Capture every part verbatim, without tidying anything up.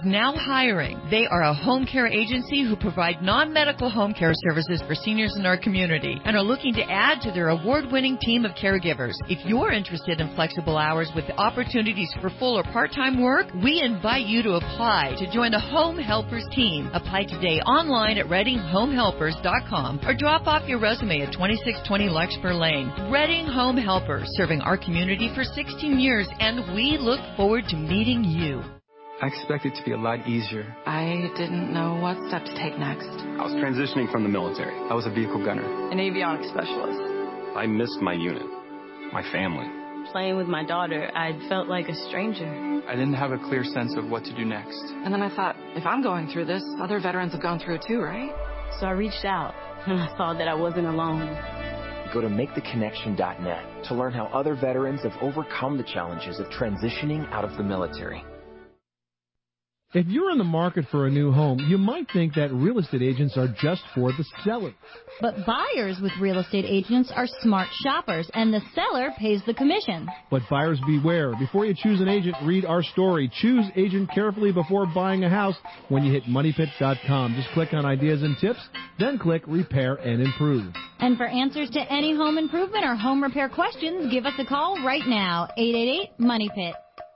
Now hiring. They are a home care agency who provide non-medical home care services for seniors in our community and are looking to add to their award-winning team of caregivers. If you're interested in flexible hours with opportunities for full or part-time work, we invite you to apply to join the Home Helpers team. Apply today online at reading home helpers dot com or drop off your resume at twenty-six twenty Larkspur Lane. Reading Home Helpers, serving our community for sixteen years, and we look forward to meeting you. I expected it to be a lot easier. I didn't know what step to take next. I was transitioning from the military. I was a vehicle gunner. An avionics specialist. I missed my unit, my family. Playing with my daughter, I felt like a stranger. I didn't have a clear sense of what to do next. And then I thought, if I'm going through this, other veterans have gone through it too, right? So I reached out, and I saw that I wasn't alone. Go to make the connection dot net to learn how other veterans have overcome the challenges of transitioning out of the military. If you're in the market for a new home, you might think that real estate agents are just for the seller. But buyers with real estate agents are smart shoppers, and the seller pays the commission. But buyers beware. Before you choose an agent, read our story. Choose agent carefully before buying a house when you hit money pit dot com. Just click on ideas and tips, then click repair and improve. And for answers to any home improvement or home repair questions, give us a call right now, eight eight eight, money pit.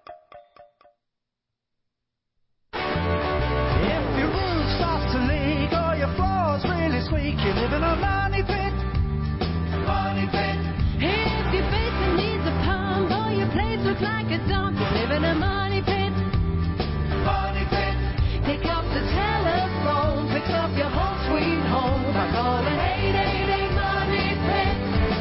Squeak, you live in a money pit. Money pit. If your basement needs a pump or your place looks like a dump, you live in a money pit. Money pit. Pick up the telephone, fix up your home sweet home by calling eight eight eight, money pit.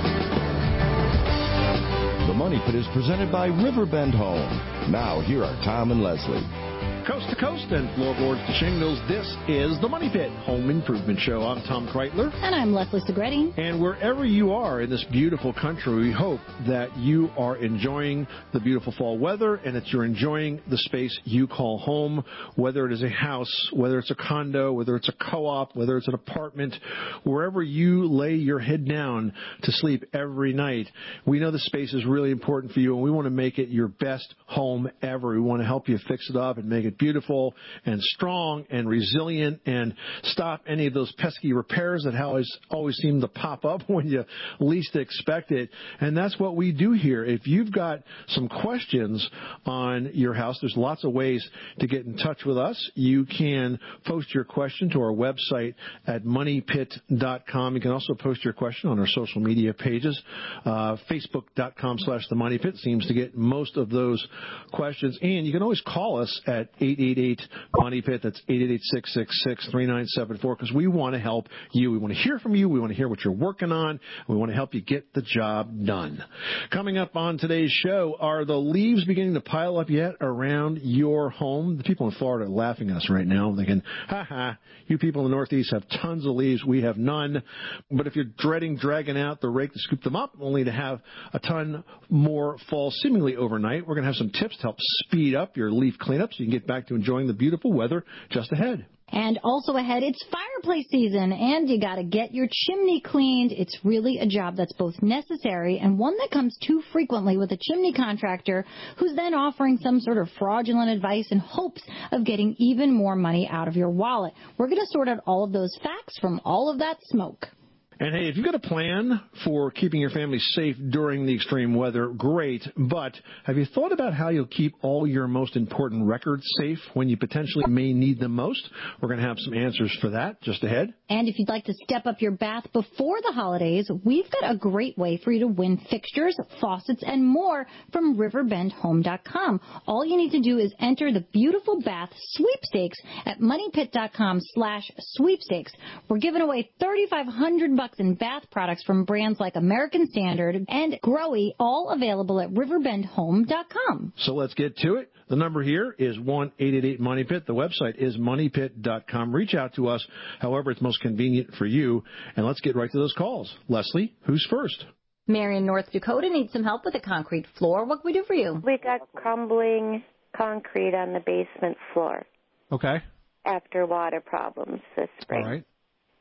The Money Pit is presented by Riverbend Home. Now, here are Tom and Leslie. Coast to coast and floorboards to shingles, this is the Money Pit Home Improvement Show. I'm Tom Kreitler. And I'm Leslie Segretti. And wherever you are in this beautiful country, we hope that you are enjoying the beautiful fall weather and that you're enjoying the space you call home, whether it is a house, whether it's a condo, whether it's a co-op, whether it's an apartment, wherever you lay your head down to sleep every night. We know the space is really important for you, and we want to make it your best home ever. We want to help you fix it up and make it beautiful and strong and resilient and stop any of those pesky repairs that always always seem to pop up when you least expect it. And that's what we do here. If you've got some questions on your house, there's lots of ways to get in touch with us. You can post your question to our website at money pit dot com. You can also post your question on our social media pages. Uh, Facebook dot com slash the Money Pit seems to get most of those questions. And you can always call us at eight eight eight, money pit. That's eight eight eight, six six six, three nine seven four, because we want to help you. We want to hear from you. We want to hear what you're working on. We want to help you get the job done. Coming up on today's show, are the leaves beginning to pile up yet around your home? The people in Florida are laughing at us right now, thinking, ha ha, you people in the Northeast have tons of leaves. We have none. But if you're dreading dragging out the rake to scoop them up, only to have a ton more fall seemingly overnight, we're going to have some tips to help speed up your leaf cleanup so you can get back to enjoying the beautiful weather just ahead. And also ahead, it's fireplace season, and you got to get your chimney cleaned. It's really a job that's both necessary and one that comes too frequently with a chimney contractor who's then offering some sort of fraudulent advice in hopes of getting even more money out of your wallet. We're going to sort out all of those facts from all of that smoke. And, hey, if you've got a plan for keeping your family safe during the extreme weather, great. But have you thought about how you'll keep all your most important records safe when you potentially may need them most? We're going to have some answers for that just ahead. And if you'd like to step up your bath before the holidays, we've got a great way for you to win fixtures, faucets, and more from riverbend home dot com. All you need to do is enter the beautiful bath sweepstakes at money pit dot com slash sweepstakes. We're giving away thirty-five hundred bucks in bath products from brands like American Standard and Growy, all available at riverbend home dot com. So let's get to it. The number here is one eight eight eight, money pit. The website is money pit dot com. Reach out to us however it's most convenient for you. And let's get right to those calls. Leslie, who's first? Mary in North Dakota needs some help with a concrete floor. What can we do for you? We got crumbling concrete on the basement floor. Okay. After water problems this spring. All right.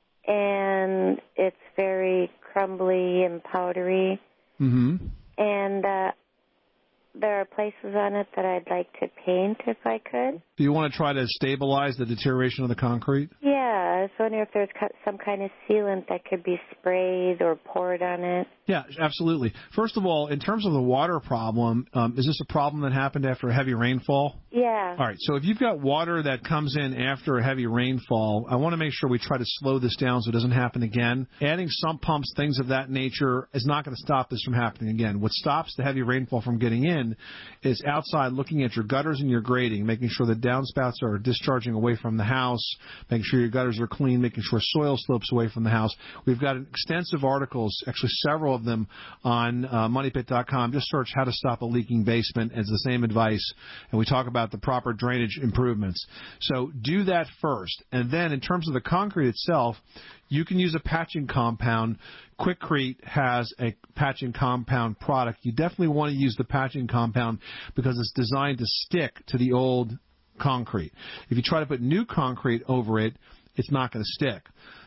And it's very crumbly and powdery. Mm-hmm. And uh, there are places on it that I'd like to paint if I could. Do you want to try to stabilize the deterioration of the concrete? Yeah, I was wondering if there's some kind of sealant that could be sprayed or poured on it. Yeah, absolutely. First of all, in terms of the water problem, um, is this a problem that happened after a heavy rainfall? Yeah. All right, so if you've got water that comes in after a heavy rainfall, I want to make sure we try to slow this down so it doesn't happen again. Adding sump pumps, things of that nature, is not going to stop this from happening again. What stops the heavy rainfall from getting in is outside looking at your gutters and your grading, making sure the downspouts are discharging away from the house, making sure your gutters are clean, making sure soil slopes away from the house. We've got extensive articles, actually several of them, on uh, money pit dot com. Just search how to stop a leaking basement. It's the same advice, and we talk about the proper drainage improvements. So do that first. And then in terms of the concrete itself, you can use a patching compound. Quikrete has a patching compound product. You definitely want to use the patching compound because it's designed to stick to the old concrete. If you try to put new concrete over it, it's not going to stick.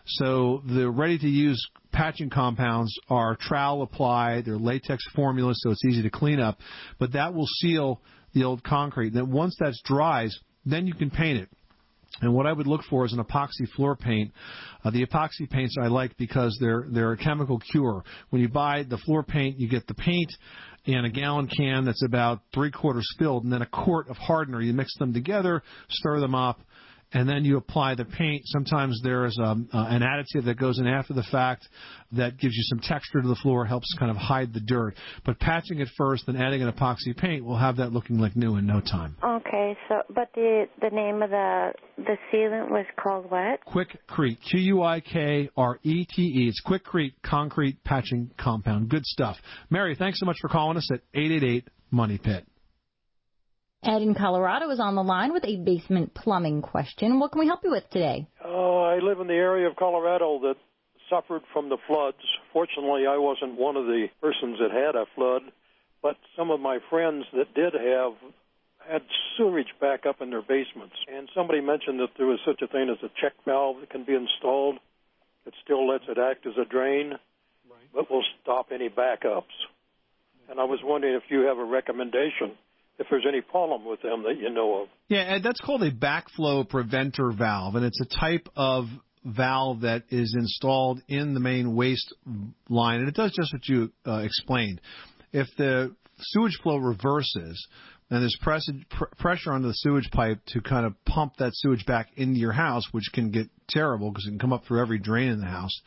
So the ready-to-use patching compounds are trowel applied. They're latex formulas, so it's easy to clean up. But that will seal the old concrete. Then once that dries, then you can paint it. And what I would look for is an epoxy floor paint. Uh, the epoxy paints I like because they're they're a chemical cure. When you buy the floor paint, you get the paint in a gallon can that's about three quarters filled, and then a quart of hardener. You mix them together, stir them up, and then you apply the paint. Sometimes there is um, uh, an additive that goes in after the fact that gives you some texture to the floor, helps kind of hide the dirt. But patching it first, then adding an epoxy paint will have that looking like new in no time. Okay, so but the the name of the the sealant was called what? Quikrete, Q U I K R E T E. It's Quikrete Concrete Patching Compound. Good stuff. Mary, thanks so much for calling us at eight eight eight money pit. Ed in Colorado is on the line with a basement plumbing question. What can we help you with today? Uh, I live in the area of Colorado that suffered from the floods. Fortunately, I wasn't one of the persons that had a flood, but some of my friends that did have had sewage back up in their basements. And somebody mentioned that there was such a thing as a check valve that can be installed. It still lets it act as a drain, right, but will stop any backups. And I was wondering if you have a recommendation, if there's any problem with them that you know of. Yeah, Ed, that's called a backflow preventer valve, and it's a type of valve that is installed in the main waste line, and it does just what you uh, explained. If the sewage flow reverses, and there's press- pr- pressure on the sewage pipe to kind of pump that sewage back into your house, which can get terrible because it can come up through every drain in the house,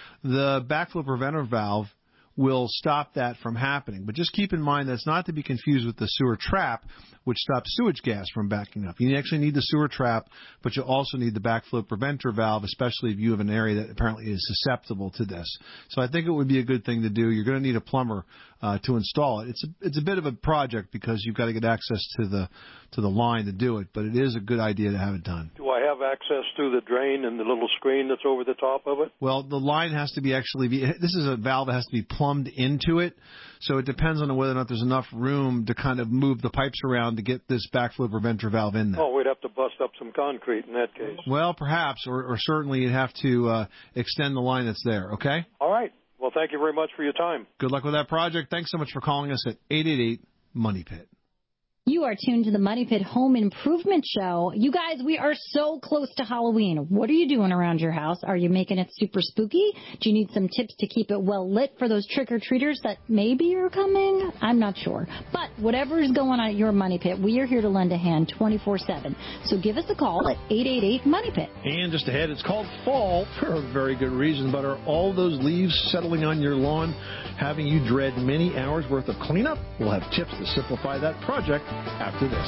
the backflow preventer valve will stop that from happening. But just keep in mind that's not to be confused with the sewer trap, which stops sewage gas from backing up. You actually need the sewer trap, but you also need the backflow preventer valve, especially if you have an area that apparently is susceptible to this. So I think it would be a good thing to do. You're going to need a plumber uh, to install it. It's a, it's a bit of a project because you've got to get access to the to the line to do it, but it is a good idea to have it done. Do I have access to the drain and the little screen that's over the top of it? Well, the line has to be actually be, this is a valve that has to be plumbed into it, so it depends on whether or not there's enough room to kind of move the pipes around to get this backflow preventer valve in there. Oh, we'd have to bust up some concrete in that case. Well, perhaps, or, or certainly you'd have to uh, extend the line that's there, okay? All right. Well, thank you very much for your time. Good luck with that project. Thanks so much for calling us at eight eight eight money pit. You are tuned to the Money Pit Home Improvement Show. You guys, we are so close to Halloween. What are you doing around your house? Are you making it super spooky? Do you need some tips to keep it well lit for those trick-or-treaters that maybe are coming? I'm not sure. But whatever is going on at your Money Pit, we are here to lend a hand twenty-four seven. So give us a call at eight eight eight money pit. And just ahead, it's called fall for a very good reason. But are all those leaves settling on your lawn, having you dread many hours worth of cleanup? We'll have tips to simplify that project after this.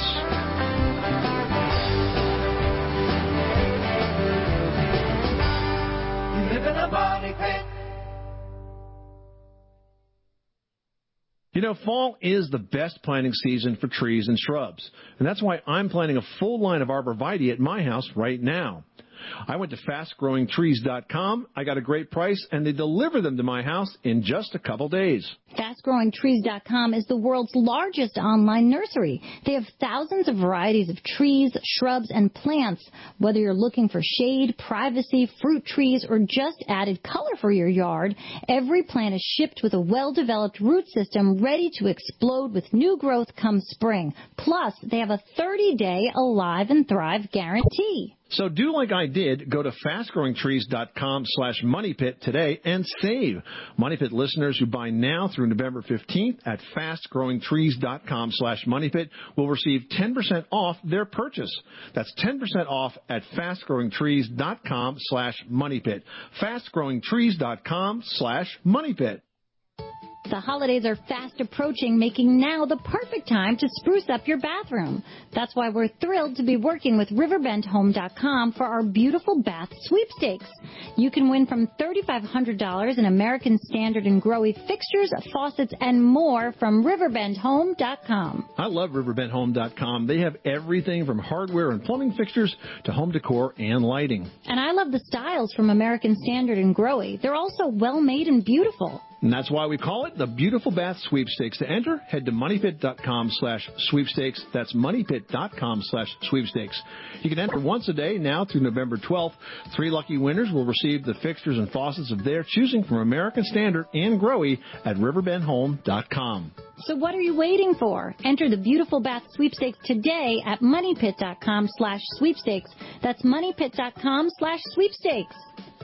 You live in a money pit. You know, fall is the best planting season for trees and shrubs, and that's why I'm planting a full line of arborvitae at my house right now. I went to fast growing trees dot com. I got a great price, and they deliver them to my house in just a couple days. fast growing trees dot com is the world's largest online nursery. They have thousands of varieties of trees, shrubs, and plants. Whether you're looking for shade, privacy, fruit trees, or just added color for your yard, every plant is shipped with a well-developed root system ready to explode with new growth come spring. Plus, they have a thirty-day Alive and Thrive guarantee. So do like I did. Go to fast growing trees dot com slash money pit today and save. Money Pit listeners who buy now through November fifteenth at fast growing trees dot com slash money pit will receive ten percent off their purchase. That's ten percent off at fast growing trees dot com slash money pit. fast growing trees dot com slash money pit. The holidays are fast approaching, making now the perfect time to spruce up your bathroom. That's why we're thrilled to be working with river bend home dot com for our beautiful bath sweepstakes. You can win from three thousand five hundred dollars in American Standard and Growy fixtures, faucets, and more from river bend home dot com. I love river bend home dot com. They have everything from hardware and plumbing fixtures to home decor and lighting. And I love the styles from American Standard and Growy. They're also well-made and beautiful. And that's why we call it the Beautiful Bath Sweepstakes. To enter, head to money pit dot com slash sweepstakes. That's money pit dot com slash sweepstakes. You can enter once a day now through November twelfth. Three lucky winners will receive the fixtures and faucets of their choosing from American Standard and Growy at river bend home dot com. So what are you waiting for? Enter the Beautiful Bath Sweepstakes today at money pit dot com slash sweepstakes. That's money pit dot com slash sweepstakes.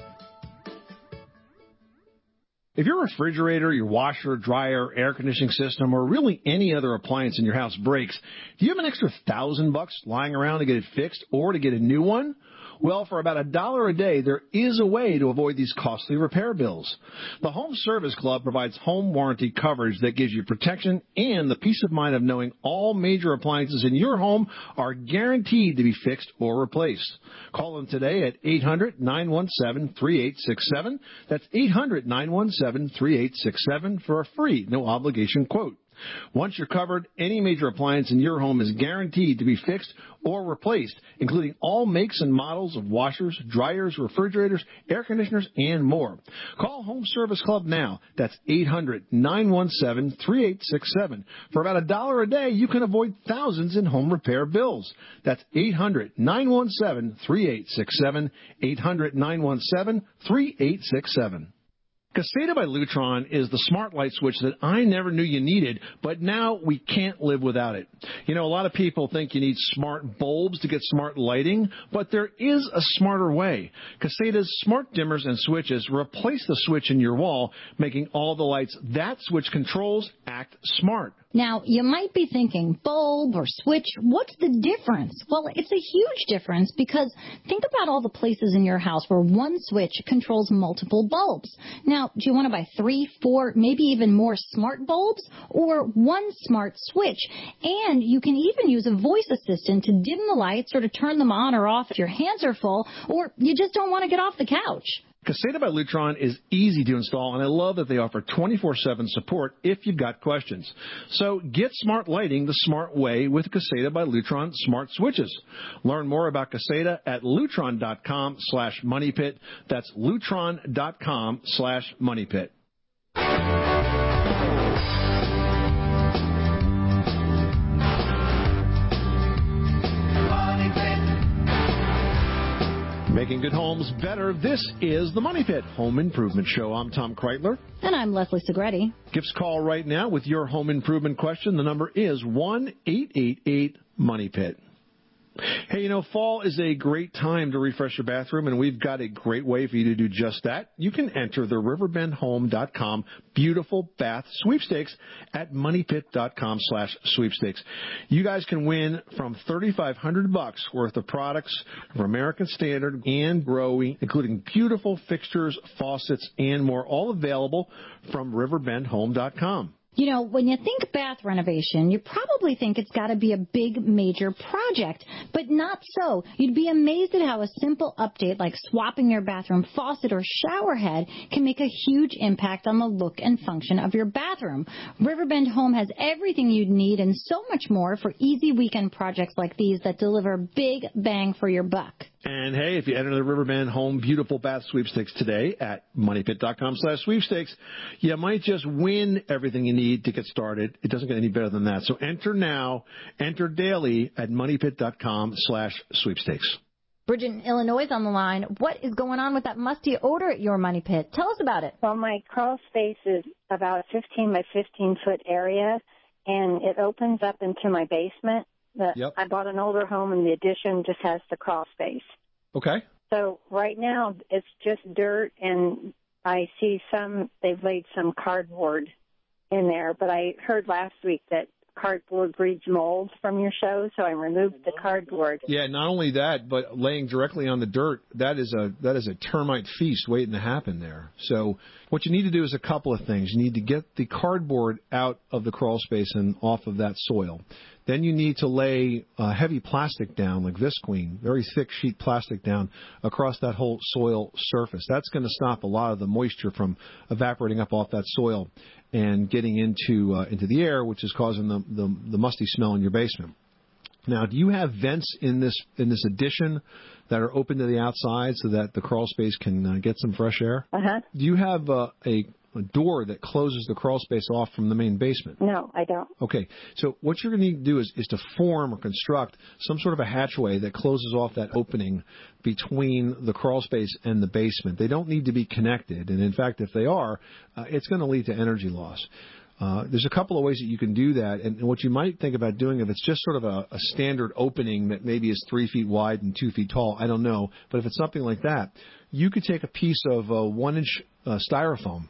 If your refrigerator, your washer, dryer, air conditioning system, or really any other appliance in your house breaks, do you have an extra thousand bucks lying around to get it fixed or to get a new one? Well, for about a dollar a day, there is a way to avoid these costly repair bills. The Home Service Club provides home warranty coverage that gives you protection and the peace of mind of knowing all major appliances in your home are guaranteed to be fixed or replaced. Call them today at eight hundred, nine one seven, three eight six seven. That's eight hundred, nine one seven, three eight six seven for a free, no-obligation quote. Once you're covered, any major appliance in your home is guaranteed to be fixed or replaced, including all makes and models of washers, dryers, refrigerators, air conditioners, and more. Call Home Service Club now. That's eight hundred, nine one seven, three eight six seven. For about a dollar a day, you can avoid thousands in home repair bills. That's eight hundred, nine one seven, three eight six seven, eight hundred, nine one seven, three eight six seven. Caseta by Lutron is the smart light switch that I never knew you needed, but now we can't live without it. You know, a lot of people think you need smart bulbs to get smart lighting, but there is a smarter way. Caseta's smart dimmers and switches replace the switch in your wall, making all the lights that switch controls act smart. Now, you might be thinking, bulb or switch, what's the difference? Well, it's a huge difference because think about all the places in your house where one switch controls multiple bulbs. Now, do you want to buy three, four, maybe even more smart bulbs or one smart switch? And you can even use a voice assistant to dim the lights or to turn them on or off if your hands are full or you just don't want to get off the couch. Caseta by Lutron is easy to install, and I love that they offer twenty-four seven support if you've got questions. So get smart lighting the smart way with Caseta by Lutron smart switches. Learn more about Caseta at lutron dot com slash money pit. That's lutron dot com slash money pit. Making good homes better. This is the Money Pit Home Improvement Show. I'm Tom Kreitler. And I'm Leslie Segretti. Give us a call right now with your home improvement question. The number is one eight eight eight money pit. Hey, you know, fall is a great time to refresh your bathroom, and we've got a great way for you to do just that. You can enter the river bend home dot com Beautiful Bath Sweepstakes at money pit dot com slash sweepstakes. You guys can win from three thousand five hundred bucks worth of products from American Standard and Growy, including beautiful fixtures, faucets, and more, all available from river bend home dot com. You know, when you think bath renovation, you probably think it's got to be a big, major project, but not so. You'd be amazed at how a simple update like swapping your bathroom faucet or shower head can make a huge impact on the look and function of your bathroom. Riverbend Home has everything you'd need and so much more for easy weekend projects like these that deliver big bang for your buck. And, hey, if you enter the Riverbend Home Beautiful Bath Sweepstakes today at moneypit.com slash sweepstakes, you might just win everything you need to get started. It doesn't get any better than that. So enter now, enter daily at moneypit.com slash sweepstakes. Bridget in Illinois is on the line. What is going on with that musty odor at your money pit? Tell us about it. Well, my crawl space is about a fifteen by fifteen foot area, and it opens up into my basement. The, yep. I bought an older home, and the addition just has the crawl space. Okay. So right now it's just dirt, and I see some, they've laid some cardboard in there, but I heard last week that cardboard breeds mold from your show, so I removed the cardboard. Yeah, not only that, but laying directly on the dirt, that is a that is a termite feast waiting to happen there. So what you need to do is a couple of things. You need to get the cardboard out of the crawl space and off of that soil. Then you need to lay uh, heavy plastic down, like visqueen, very thick sheet plastic down across that whole soil surface. That's going to stop a lot of the moisture from evaporating up off that soil and getting into uh, into the air, which is causing the, the the musty smell in your basement. Now, do you have vents in this in this addition that are open to the outside so that the crawl space can uh, get some fresh air? Uh-huh. Do you have uh, a a door that closes the crawl space off from the main basement? No, I don't. Okay, so what you're going to need to do is, is to form or construct some sort of a hatchway that closes off that opening between the crawl space and the basement. They don't need to be connected, and in fact, if they are, uh, it's going to lead to energy loss. Uh, there's a couple of ways that you can do that, and, and what you might think about doing, if it's just sort of a, a standard opening that maybe is three feet wide and two feet tall, I don't know, but if it's something like that, you could take a piece of uh, one-inch uh, styrofoam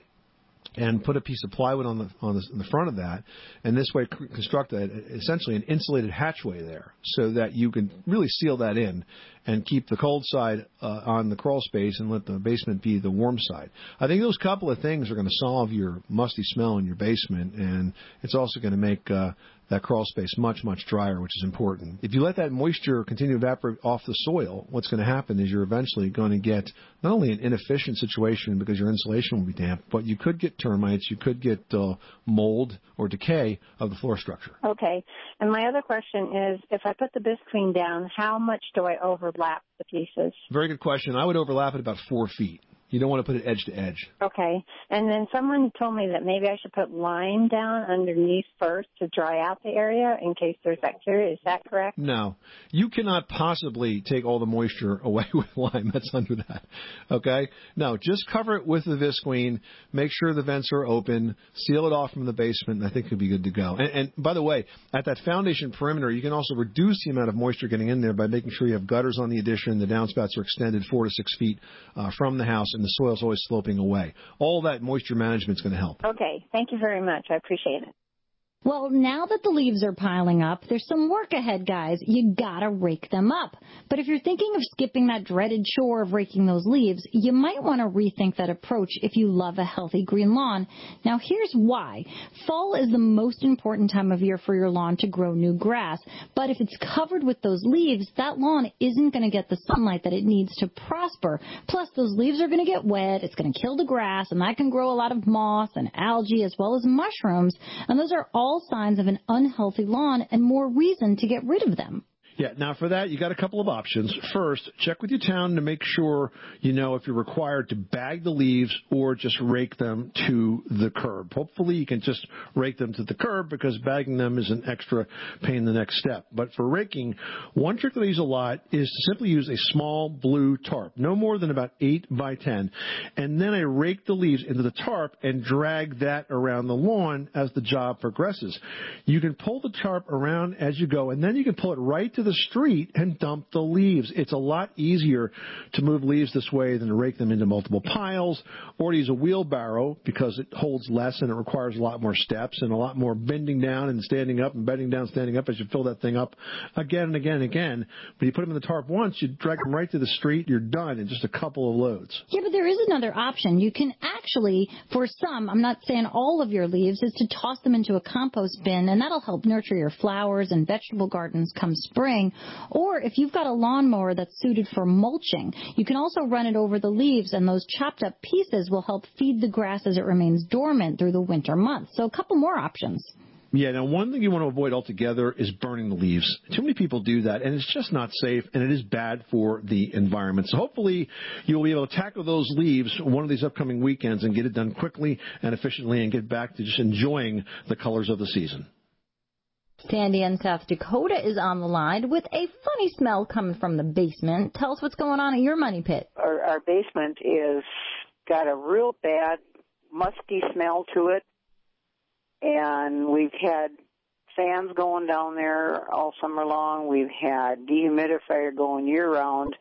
and put a piece of plywood on the on the, on the front of that, and this way construct a, essentially an insulated hatchway there, so that you can really seal that in and keep the cold side uh, on the crawl space and let the basement be the warm side. I think those couple of things are going to solve your musty smell in your basement, and it's also going to make uh, that crawl space much, much drier, which is important. If you let that moisture continue to evaporate off the soil, what's going to happen is you're eventually going to get not only an inefficient situation because your insulation will be damp, but you could get termites, you could get uh, mold or decay of the floor structure. Okay. And my other question is, if I put the visqueen down, how much do I overlap the pieces? Very good question. I would overlap it about four feet. You don't want to put it edge to edge. Okay. And then someone told me that maybe I should put lime down underneath first to dry out the area in case there's bacteria. Is that correct? No. You cannot possibly take all the moisture away with lime. That's under that. Okay? No, just cover it with the visqueen. Make sure the vents are open. Seal it off from the basement, and I think you'll be good to go. And, and by the way, at that foundation perimeter, you can also reduce the amount of moisture getting in there by making sure you have gutters on the addition. The downspouts are extended four to six feet uh, from the house, and the soil's always sloping away. All that moisture management is going to help. Okay. Thank you very much. I appreciate it. Well, now that the leaves are piling up, there's some work ahead, guys. You gotta rake them up. But if you're thinking of skipping that dreaded chore of raking those leaves, you might want to rethink that approach if you love a healthy green lawn. Now, here's why. Fall is the most important time of year for your lawn to grow new grass. But if it's covered with those leaves, that lawn isn't going to get the sunlight that it needs to prosper. Plus, those leaves are going to get wet, it's going to kill the grass, and that can grow a lot of moss and algae as well as mushrooms. And those are all All signs of an unhealthy lawn and more reason to get rid of them. Yeah, now for that, you got a couple of options. First, check with your town to make sure you know if you're required to bag the leaves or just rake them to the curb. Hopefully you can just rake them to the curb because bagging them is an extra pain in the next step. But for raking, one trick that I use a lot is to simply use a small blue tarp, no more than about eight by ten, and then I rake the leaves into the tarp and drag that around the lawn as the job progresses. You can pull the tarp around as you go, and then you can pull it right to the street and dump the leaves. It's a lot easier to move leaves this way than to rake them into multiple piles or to use a wheelbarrow because it holds less and it requires a lot more steps and a lot more bending down and standing up and bending down, standing up as you fill that thing up again and again and again. When you put them in the tarp once, you drag them right to the street, you're done in just a couple of loads. Yeah, but there is another option. You can actually, for some, I'm not saying all of your leaves, is to toss them into a compost bin, and that'll help nurture your flowers and vegetable gardens come spring. Or if you've got a lawnmower that's suited for mulching, you can also run it over the leaves, and those chopped up pieces will help feed the grass as it remains dormant through the winter months. So a couple more options. Yeah, now one thing you want to avoid altogether is burning the leaves. Too many people do that, and it's just not safe, and it is bad for the environment. So hopefully you'll be able to tackle those leaves one of these upcoming weekends and get it done quickly and efficiently and get back to just enjoying the colors of the season. Sandy in South Dakota is on the line with a funny smell coming from the basement. Tell us what's going on at your money pit. Our, our basement is got a real bad, musky smell to it. And we've had fans going down there all summer long. We've had dehumidifier going year-round,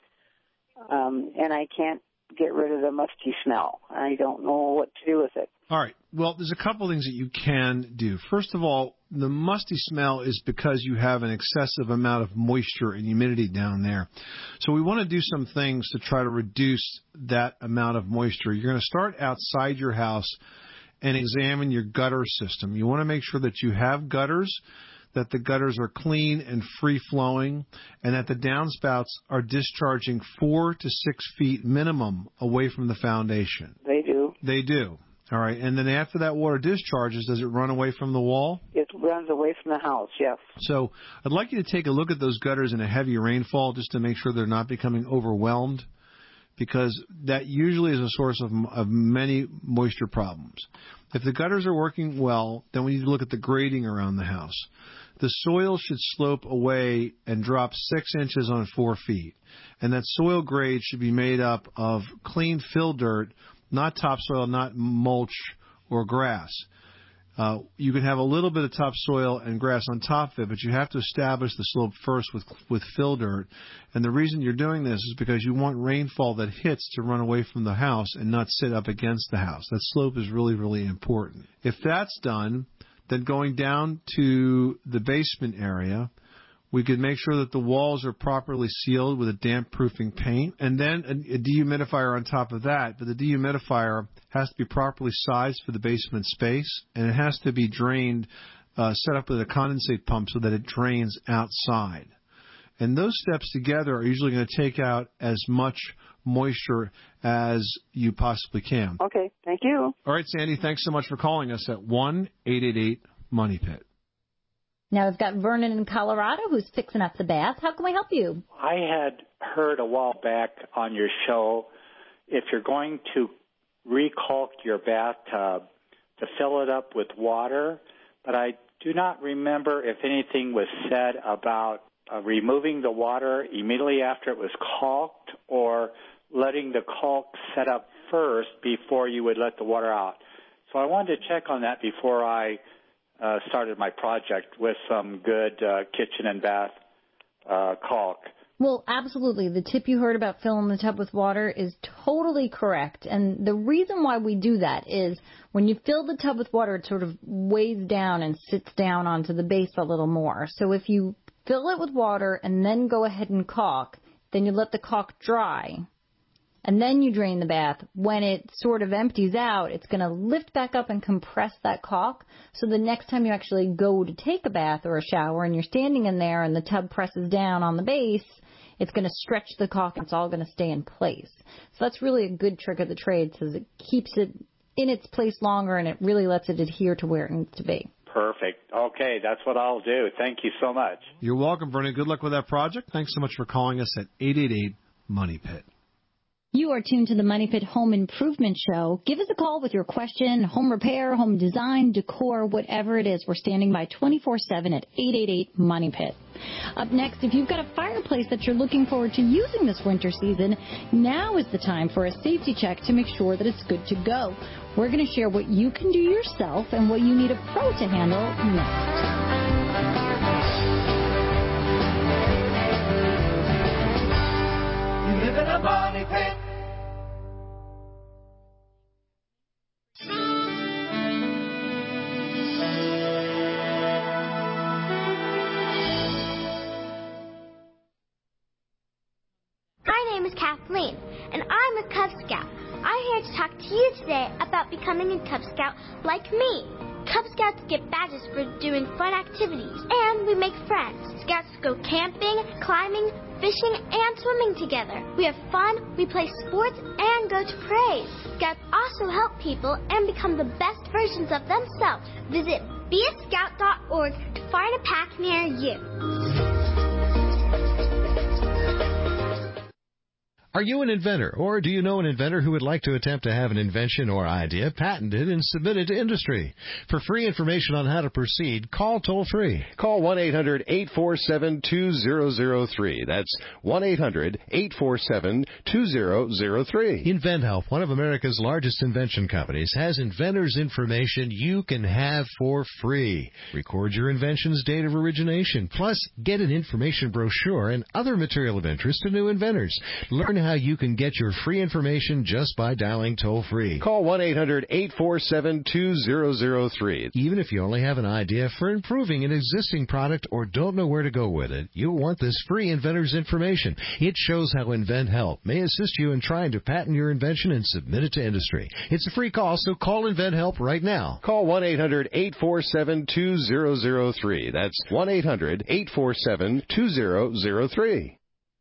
um, and I can't get rid of the musky smell. I don't know what to do with it. All right. Well, there's a couple things that you can do. First of all, the musty smell is because you have an excessive amount of moisture and humidity down there. So we want to do some things to try to reduce that amount of moisture. You're going to start outside your house and examine your gutter system. You want to make sure that you have gutters, that the gutters are clean and free-flowing, and that the downspouts are discharging four to six feet minimum away from the foundation. They do. They do. All right. And then after that water discharges, does it run away from the wall? It runs away from the house, yes. So I'd like you to take a look at those gutters in a heavy rainfall just to make sure they're not becoming overwhelmed, because that usually is a source of, of many moisture problems. If the gutters are working well, then we need to look at the grading around the house. The soil should slope away and drop six inches on four feet. And that soil grade should be made up of clean fill dirt, not topsoil, not mulch or grass. Uh, you can have a little bit of topsoil and grass on top of it, but you have to establish the slope first with with fill dirt. And the reason you're doing this is because you want rainfall that hits to run away from the house and not sit up against the house. That slope is really, really important. If that's done, then going down to the basement area, we could make sure that the walls are properly sealed with a damp-proofing paint, and then a dehumidifier on top of that. But the dehumidifier has to be properly sized for the basement space, and it has to be drained, uh, set up with a condensate pump so that it drains outside. And those steps together are usually going to take out as much moisture as you possibly can. Okay, thank you. All right, Sandy, thanks so much for calling us at one eight eight eight money pit. Now we've got Vernon in Colorado who's fixing up the bath. How can we help you? I had heard a while back on your show, if you're going to recaulk your bathtub, to fill it up with water, but I do not remember if anything was said about uh, removing the water immediately after it was caulked or letting the caulk set up first before you would let the water out. So I wanted to check on that before I Uh, started my project with some good uh, kitchen and bath uh, caulk. Well, absolutely. The tip you heard about filling the tub with water is totally correct. And the reason why we do that is when you fill the tub with water, it sort of weighs down and sits down onto the base a little more. So if you fill it with water and then go ahead and caulk, then you let the caulk dry. And then you drain the bath. When it sort of empties out, it's going to lift back up and compress that caulk. So the next time you actually go to take a bath or a shower and you're standing in there and the tub presses down on the base, it's going to stretch the caulk and it's all going to stay in place. So that's really a good trick of the trade, because it keeps it in its place longer and it really lets it adhere to where it needs to be. Perfect. Okay, that's what I'll do. Thank you so much. You're welcome, Vernon. Good luck with that project. Thanks so much for calling us at eight eight eight money pit. You are tuned to the Money Pit Home Improvement Show. Give us a call with your question, home repair, home design, decor, whatever it is. We're standing by twenty-four seven at eight eight eight money pit. Up next, if you've got a fireplace that you're looking forward to using this winter season, now is the time for a safety check to make sure that it's good to go. We're going to share what you can do yourself and what you need a pro to handle next. Live in a money pit. My name is Kathleen, and I'm a Cub Scout. I'm here to talk to you today about becoming a Cub Scout like me. Cub Scouts get badges for doing fun activities, and we make friends. Scouts go camping, climbing, fishing, and swimming together. We have fun, we play sports, and go to parades. Scouts also help people and become the best versions of themselves. Visit be a scout dot org to find a pack near you. Are you an inventor, or do you know an inventor who would like to attempt to have an invention or idea patented and submitted to industry? For free information on how to proceed, call toll-free. Call one eight hundred eight four seven two zero zero three. That's one eight hundred eight four seven two zero zero three. InventHelp, one of America's largest invention companies, has inventors' information you can have for free. Record your invention's date of origination, plus get an information brochure and other material of interest to new inventors. Learn how you can get your free information just by dialing toll-free. Call one eight hundred eight four seven two zero zero three. Even if you only have an idea for improving an existing product or don't know where to go with it, you'll want this free inventor's information. It shows how InventHelp may assist you in trying to patent your invention and submit it to industry. It's a free call, so call InventHelp right now. Call one eight hundred eight four seven two zero zero three. That's one eight hundred eight four seven two zero zero three.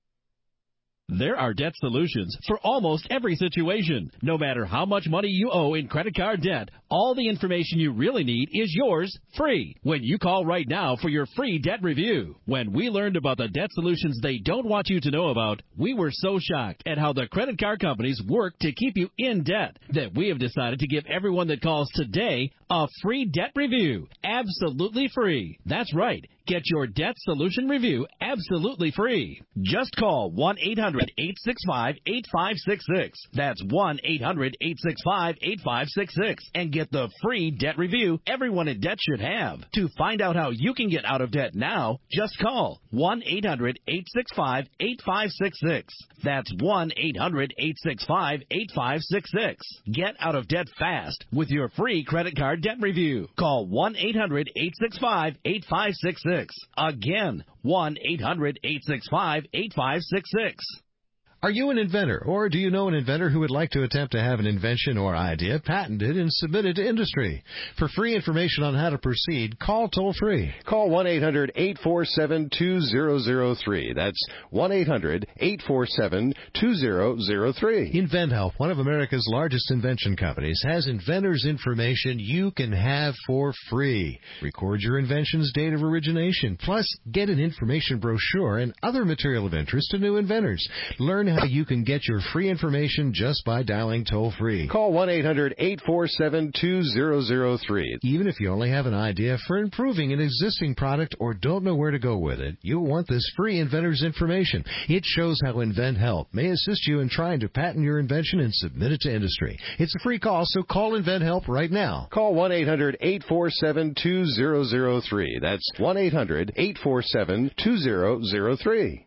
There are debt solutions for almost every situation. No matter how much money you owe in credit card debt, all the information you really need is yours free when you call right now for your free debt review. When we learned about the debt solutions they don't want you to know about, we were so shocked at how the credit card companies work to keep you in debt that we have decided to give everyone that calls today a free debt review. Absolutely free. That's right. Get your debt solution review absolutely free. Just call one eight hundred eight six five eight five six six. That's one eight hundred eight six five eight five six six and get the free debt review everyone in debt should have. To find out how you can get out of debt now, just call one eight hundred eight six five eight five six six. That's one eight hundred eight six five eight five six six. Get out of debt fast with your free credit card debt review. Call one eight hundred eight six five eight five six six. Again, one eight hundred eight six five eight five six six. Are you an inventor, or do you know an inventor who would like to attempt to have an invention or idea patented and submitted to industry? For free information on how to proceed, call toll-free. Call one eight hundred eight four seven two zero zero three. That's one eight hundred eight four seven two zero zero three. InventHelp, one of America's largest invention companies, has inventors' information you can have for free. Record your invention's date of origination, plus get an information brochure and other material of interest to new inventors. Learn how you can get your free information just by dialing toll-free. Call one eight hundred eight four seven two zero zero three. Even if you only have an idea for improving an existing product or don't know where to go with it, you'll want this free inventor's information. It shows how InventHelp may assist you in trying to patent your invention and submit it to industry. It's a free call, so call InventHelp right now. Call one eight hundred eight four seven two zero zero three. That's one eight hundred eight four seven two zero zero three.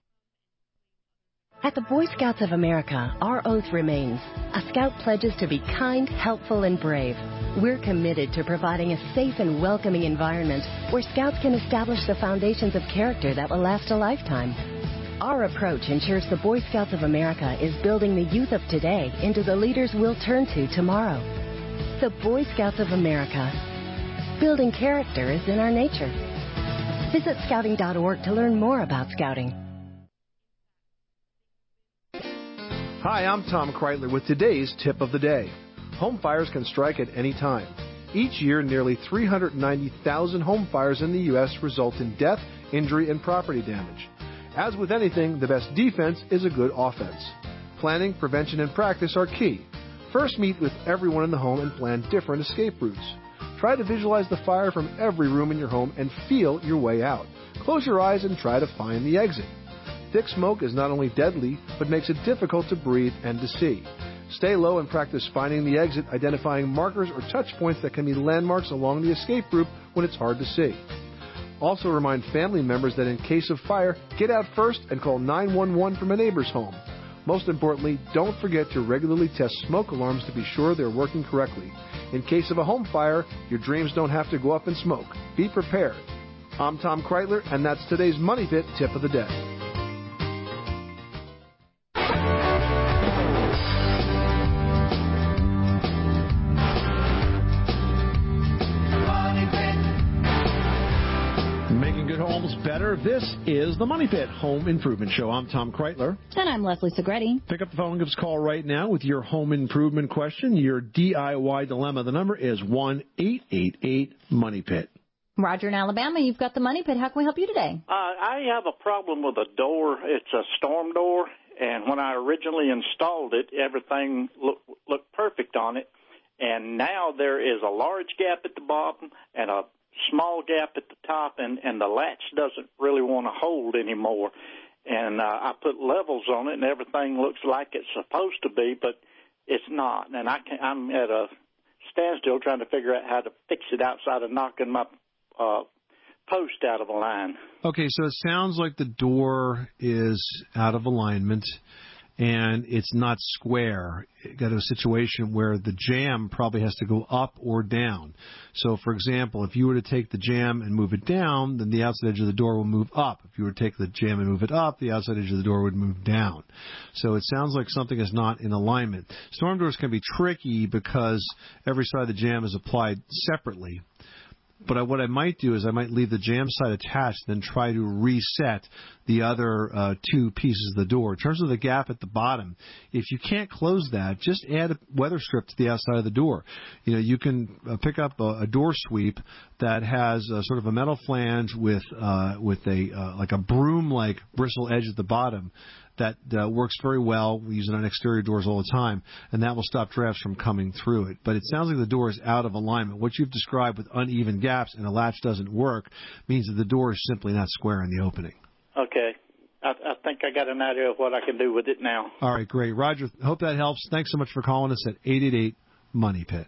At the Boy Scouts of America, our oath remains. A Scout pledges to be kind, helpful, and brave. We're committed to providing a safe and welcoming environment where Scouts can establish the foundations of character that will last a lifetime. Our approach ensures the Boy Scouts of America is building the youth of today into the leaders we'll turn to tomorrow. The Boy Scouts of America. Building character is in our nature. Visit scouting dot org to learn more about Scouting. Hi, I'm Tom Kreitler with today's tip of the day. Home fires can strike at any time. Each year, nearly three hundred ninety thousand home fires in the U S result in death, injury, and property damage. As with anything, the best defense is a good offense. Planning, prevention, and practice are key. First, meet with everyone in the home and plan different escape routes. Try to visualize the fire from every room in your home and feel your way out. Close your eyes and try to find the exit. Thick smoke is not only deadly, but makes it difficult to breathe and to see. Stay low and practice finding the exit, identifying markers or touch points that can be landmarks along the escape route when it's hard to see. Also remind family members that in case of fire, get out first and call nine one one from a neighbor's home. Most importantly, don't forget to regularly test smoke alarms to be sure they're working correctly. In case of a home fire, your dreams don't have to go up in smoke. Be prepared. I'm Tom Kreitler, and that's today's Money Pit Tip of the Day. Better. This is the Money Pit Home Improvement Show. I'm Tom Kreitler. And I'm Leslie Segretti. Pick up the phone and give us a call right now with your home improvement question, your D I Y dilemma. The number is one eight eight eight Money Pit. Roger in Alabama, you've got the Money Pit. How can we help you today? Uh, I have a problem with a door. It's a storm door, and when I originally installed it, everything looked, looked perfect on it. And now there is a large gap at the bottom and a small gap at the top, and, and the latch doesn't really want to hold anymore. And uh, I put levels on it, and everything looks like it's supposed to be, but it's not. And I can, I'm at a standstill trying to figure out how to fix it outside of knocking my uh, post out of line. Okay, so it sounds like the door is out of alignment and it's not square. You got a situation where the jamb probably has to go up or down. So, for example, if you were to take the jamb and move it down, then the outside edge of the door will move up. If you were to take the jamb and move it up, the outside edge of the door would move down. So it sounds like something is not in alignment. Storm doors can be tricky because every side of the jamb is applied separately. But I, what I might do is I might leave the jamb side attached, then try to reset the other uh, two pieces of the door. In terms of the gap at the bottom, if you can't close that, just add a weather strip to the outside of the door. You know, you can uh, pick up a, a door sweep that has a, sort of a metal flange with uh, with a uh, like a broom-like bristle edge at the bottom. That uh, works very well. We use it on exterior doors all the time, and that will stop drafts from coming through it. But it sounds like the door is out of alignment. What you've described with uneven gaps and a latch doesn't work means that the door is simply not square in the opening. Okay. I, I think I got an idea of what I can do with it now. All right, great. Roger, hope that helps. Thanks so much for calling us at eight eight eight, money pit.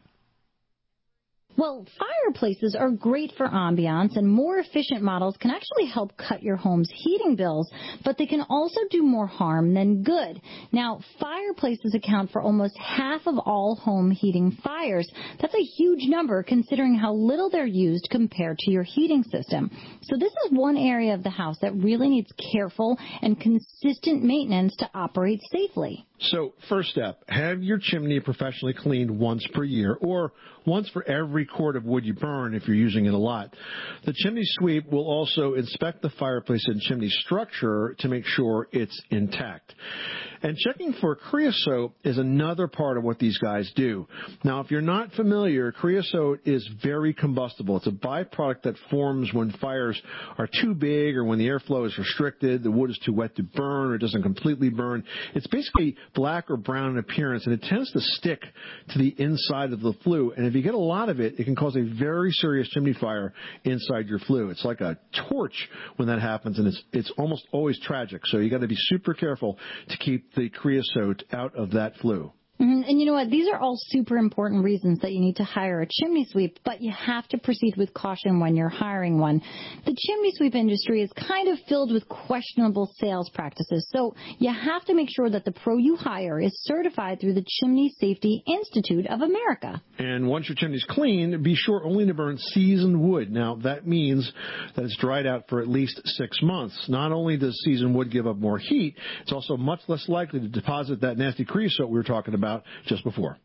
Well, fireplaces are great for ambiance, and more efficient models can actually help cut your home's heating bills, but they can also do more harm than good. Now, fireplaces account for almost half of all home heating fires. That's a huge number considering how little they're used compared to your heating system. So this is one area of the house that really needs careful and consistent maintenance to operate safely. So, first step, have your chimney professionally cleaned once per year or once for every cord of wood you burn if you're using it a lot. The chimney sweep will also inspect the fireplace and chimney structure to make sure it's intact. And checking for creosote is another part of what these guys do. Now, if you're not familiar, creosote is very combustible. It's a byproduct that forms when fires are too big or when the airflow is restricted, the wood is too wet to burn or it doesn't completely burn. It's basically black or brown in appearance, and it tends to stick to the inside of the flue. And if you get a lot of it, it can cause a very serious chimney fire inside your flue. It's like a torch when that happens, and it's it's almost always tragic. So you got to be super careful to keep the creosote out of that flue. Mm-hmm. And you know what? These are all super important reasons that you need to hire a chimney sweep, but you have to proceed with caution when you're hiring one. The chimney sweep industry is kind of filled with questionable sales practices, so you have to make sure that the pro you hire is certified through the Chimney Safety Institute of America. And once your chimney's clean, be sure only to burn seasoned wood. Now, that means that it's dried out for at least six months. Not only does seasoned wood give up more heat, it's also much less likely to deposit that nasty creosote we were talking about just before.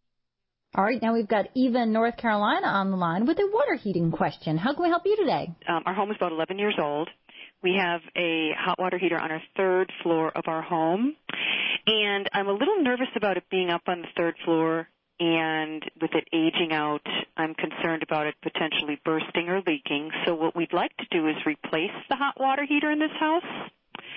All right, now we've got Eva in North Carolina on the line with a water heating question. How can we help you today? Um, our home is about eleven years old. We have a hot water heater on our third floor of our home, and I'm a little nervous about it being up on the third floor, and with it aging out, I'm concerned about it potentially bursting or leaking. So what we'd like to do is replace the hot water heater in this house.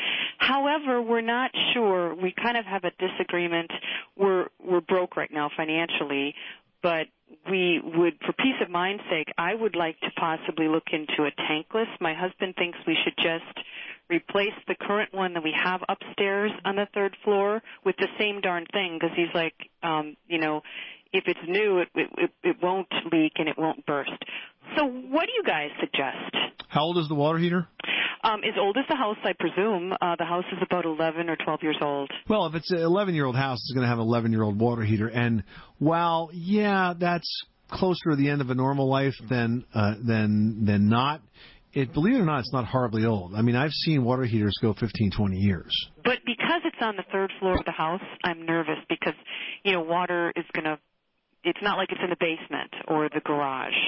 However, we're not sure. We kind of have a disagreement. We're we're broke right now financially, but we would, for peace of mind's sake, I would like to possibly look into a tankless. My husband thinks we should just replace the current one that we have upstairs on the third floor with the same darn thing, because he's like, um, you know, if it's new, it, it it won't leak and it won't burst. So what do you guys suggest? How old is the water heater? Um, as old as the house, I presume. Uh, the house is about eleven or twelve years old. Well, if it's an eleven-year-old house, it's going to have an eleven-year-old water heater. And while, yeah, that's closer to the end of a normal life than uh, than than not, it, believe it or not, it's not horribly old. I mean, I've seen water heaters go fifteen, twenty years. But because it's on the third floor of the house, I'm nervous because, you know, water is going to, it's not like it's in the basement or the garage.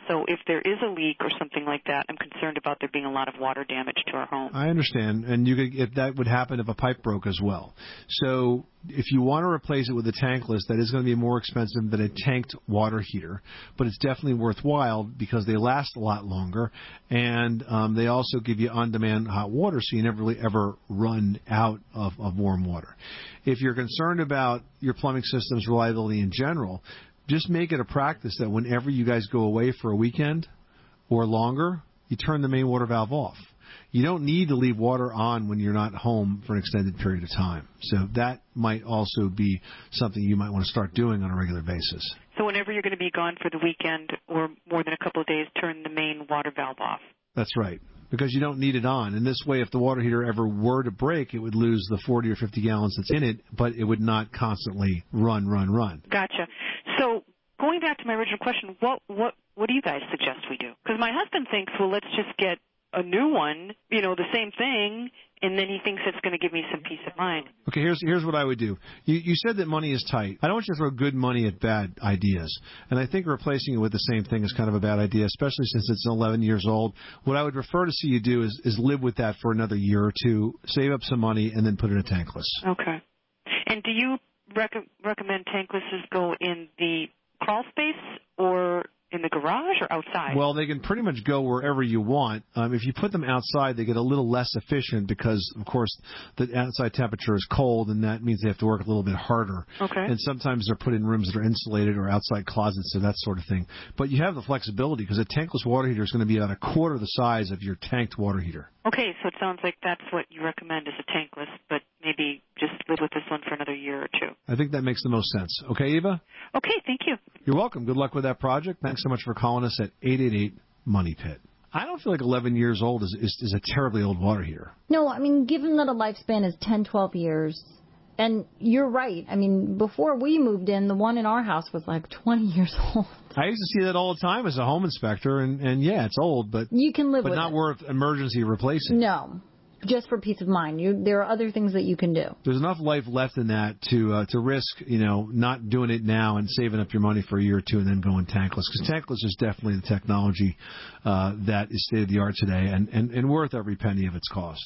So if there is a leak or something like that, I'm concerned about there being a lot of water damage to our home. I understand, and you could, if that would happen if a pipe broke as well. So if you want to replace it with a tankless, that is going to be more expensive than a tanked water heater, but it's definitely worthwhile because they last a lot longer, and um, they also give you on-demand hot water, so you never really ever run out of, of warm water. If you're concerned about your plumbing system's reliability in general, just make it a practice that whenever you guys go away for a weekend or longer, you turn the main water valve off. You don't need to leave water on when you're not home for an extended period of time. So that might also be something you might want to start doing on a regular basis. So whenever you're going to be gone for the weekend or more than a couple of days, turn the main water valve off. That's right, because you don't need it on. And this way, if the water heater ever were to break, it would lose the forty or fifty gallons that's in it, but it would not constantly run, run, run. Gotcha. So going back to my original question, what what what do you guys suggest we do? Because my husband thinks, well, let's just get a new one, you know, the same thing, and then he thinks it's going to give me some peace of mind. Okay, here's here's what I would do. You you said that money is tight. I don't want you to throw good money at bad ideas. And I think replacing it with the same thing is kind of a bad idea, especially since it's eleven years old. What I would prefer to see you do is, is live with that for another year or two, save up some money, and then put it in a tankless. Okay. And do you rec- recommend tanklesses go in the crawl space or in the garage or outside? Well, they can pretty much go wherever you want. Um, if you put them outside, they get a little less efficient because, of course, the outside temperature is cold, and that means they have to work a little bit harder. Okay. And sometimes they're put in rooms that are insulated or outside closets or that sort of thing. But you have the flexibility because a tankless water heater is going to be about a quarter the size of your tanked water heater. Okay, so it sounds like that's what you recommend is a tankless, but maybe just live with this one for another year or two. I think that makes the most sense. Okay, Eva? Okay, thank you. You're welcome. Good luck with that project. Thanks so much for calling us at eight eight eight money pit. I don't feel like eleven years old is, is, is a terribly old water heater. No, I mean, given that a lifespan is ten, twelve years, and you're right. I mean, before we moved in, the one in our house was like twenty years old. I used to see that all the time as a home inspector, and, and yeah, it's old, but you can live but with not it. worth emergency replacing. No, just for peace of mind. You, there are other things that you can do. There's enough life left in that to uh, to risk, you know, not doing it now and saving up your money for a year or two and then going tankless. Because tankless is definitely the technology uh, that is state of the art today and, and, and worth every penny of its cost.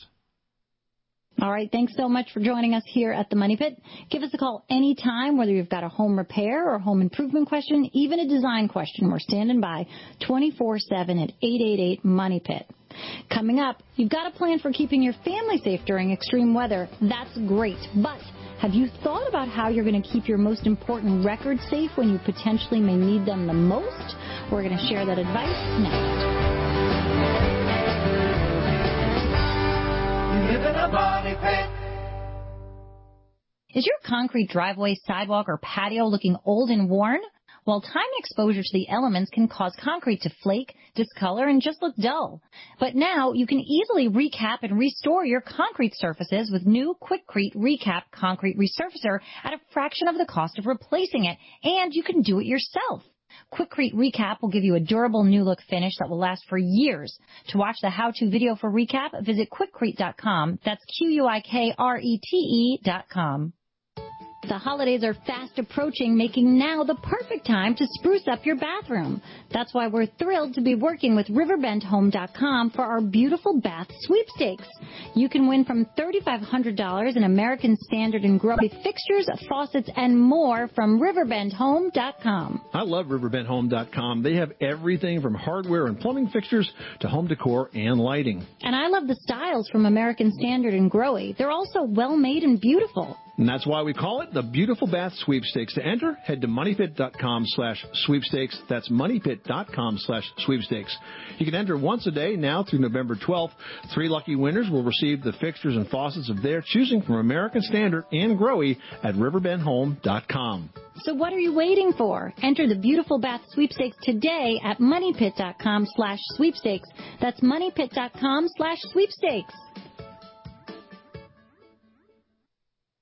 All right, thanks so much for joining us here at the Money Pit. Give us a call anytime, whether you've got a home repair or home improvement question, even a design question. We're standing by twenty-four seven at eight eight eight money pit. Coming up, you've got a plan for keeping your family safe during extreme weather. That's great, but have you thought about how you're going to keep your most important records safe when you potentially may need them the most? We're going to share that advice next. Live in a money pit. Is your concrete driveway, sidewalk, or patio looking old and worn? Well, time exposure to the elements can cause concrete to flake, discolor, and just look dull. But now you can easily recap and restore your concrete surfaces with new Quikrete Recap Concrete Resurfacer at a fraction of the cost of replacing it, and you can do it yourself. Quikrete Recap will give you a durable new look finish that will last for years. To watch the how-to video for Recap, visit quikrete dot com. That's Q U I K R E T E dot com. The holidays are fast approaching, making now the perfect time to spruce up your bathroom. That's why we're thrilled to be working with riverbend home dot com for our beautiful bath sweepstakes. You can win from three thousand five hundred dollars in American Standard and Growy fixtures, faucets, and more from riverbend home dot com. I love riverbend home dot com. They have everything from hardware and plumbing fixtures to home decor and lighting. And I love the styles from American Standard and Growy. They're also well-made and beautiful. And that's why we call it the Beautiful Bath Sweepstakes. To enter, head to money pit dot com slash sweepstakes. That's money pit dot com slash sweepstakes. You can enter once a day now through November twelfth. Three lucky winners will receive the fixtures and faucets of their choosing from American Standard and Growy at riverbend home dot com. So what are you waiting for? Enter the Beautiful Bath Sweepstakes today at money pit dot com slash sweepstakes. That's money pit dot com slash sweepstakes.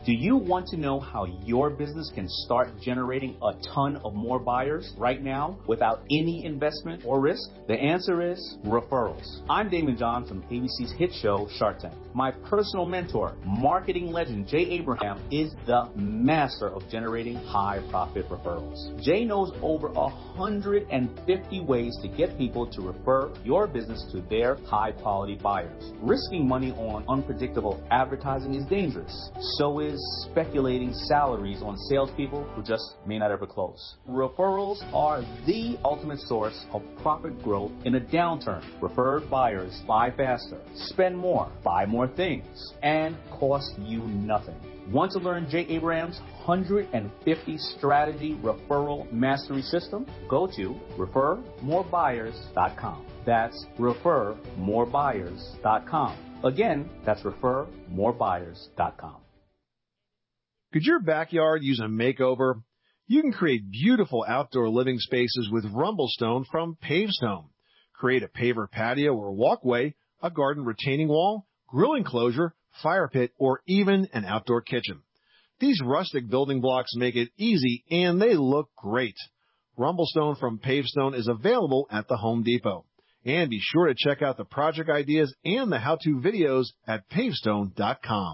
Do you want to know how your business can start generating a ton of more buyers right now without any investment or risk? The answer is referrals. I'm Damon John from A B C's hit show Shark Tank. My personal mentor, marketing legend Jay Abraham, is the master of generating high profit referrals. Jay knows over one hundred fifty ways to get people to refer your business to their high quality buyers. Risking money on unpredictable advertising is dangerous. So is speculating salaries on salespeople who just may not ever close. Referrals are the ultimate source of profit growth in a downturn. Referred buyers buy faster, spend more, buy more things, and cost you nothing. Want to learn Jay Abraham's one hundred fifty strategy referral mastery system? Go to refer more buyers dot com. That's refer more buyers dot com. Again, that's refer more buyers dot com. Could your backyard use a makeover? You can create beautiful outdoor living spaces with Rumblestone from Pavestone. Create a paver patio or walkway, a garden retaining wall, grill enclosure, fire pit, or even an outdoor kitchen. These rustic building blocks make it easy and they look great. Rumblestone from Pavestone is available at the Home Depot. And be sure to check out the project ideas and the how-to videos at pavestone dot com.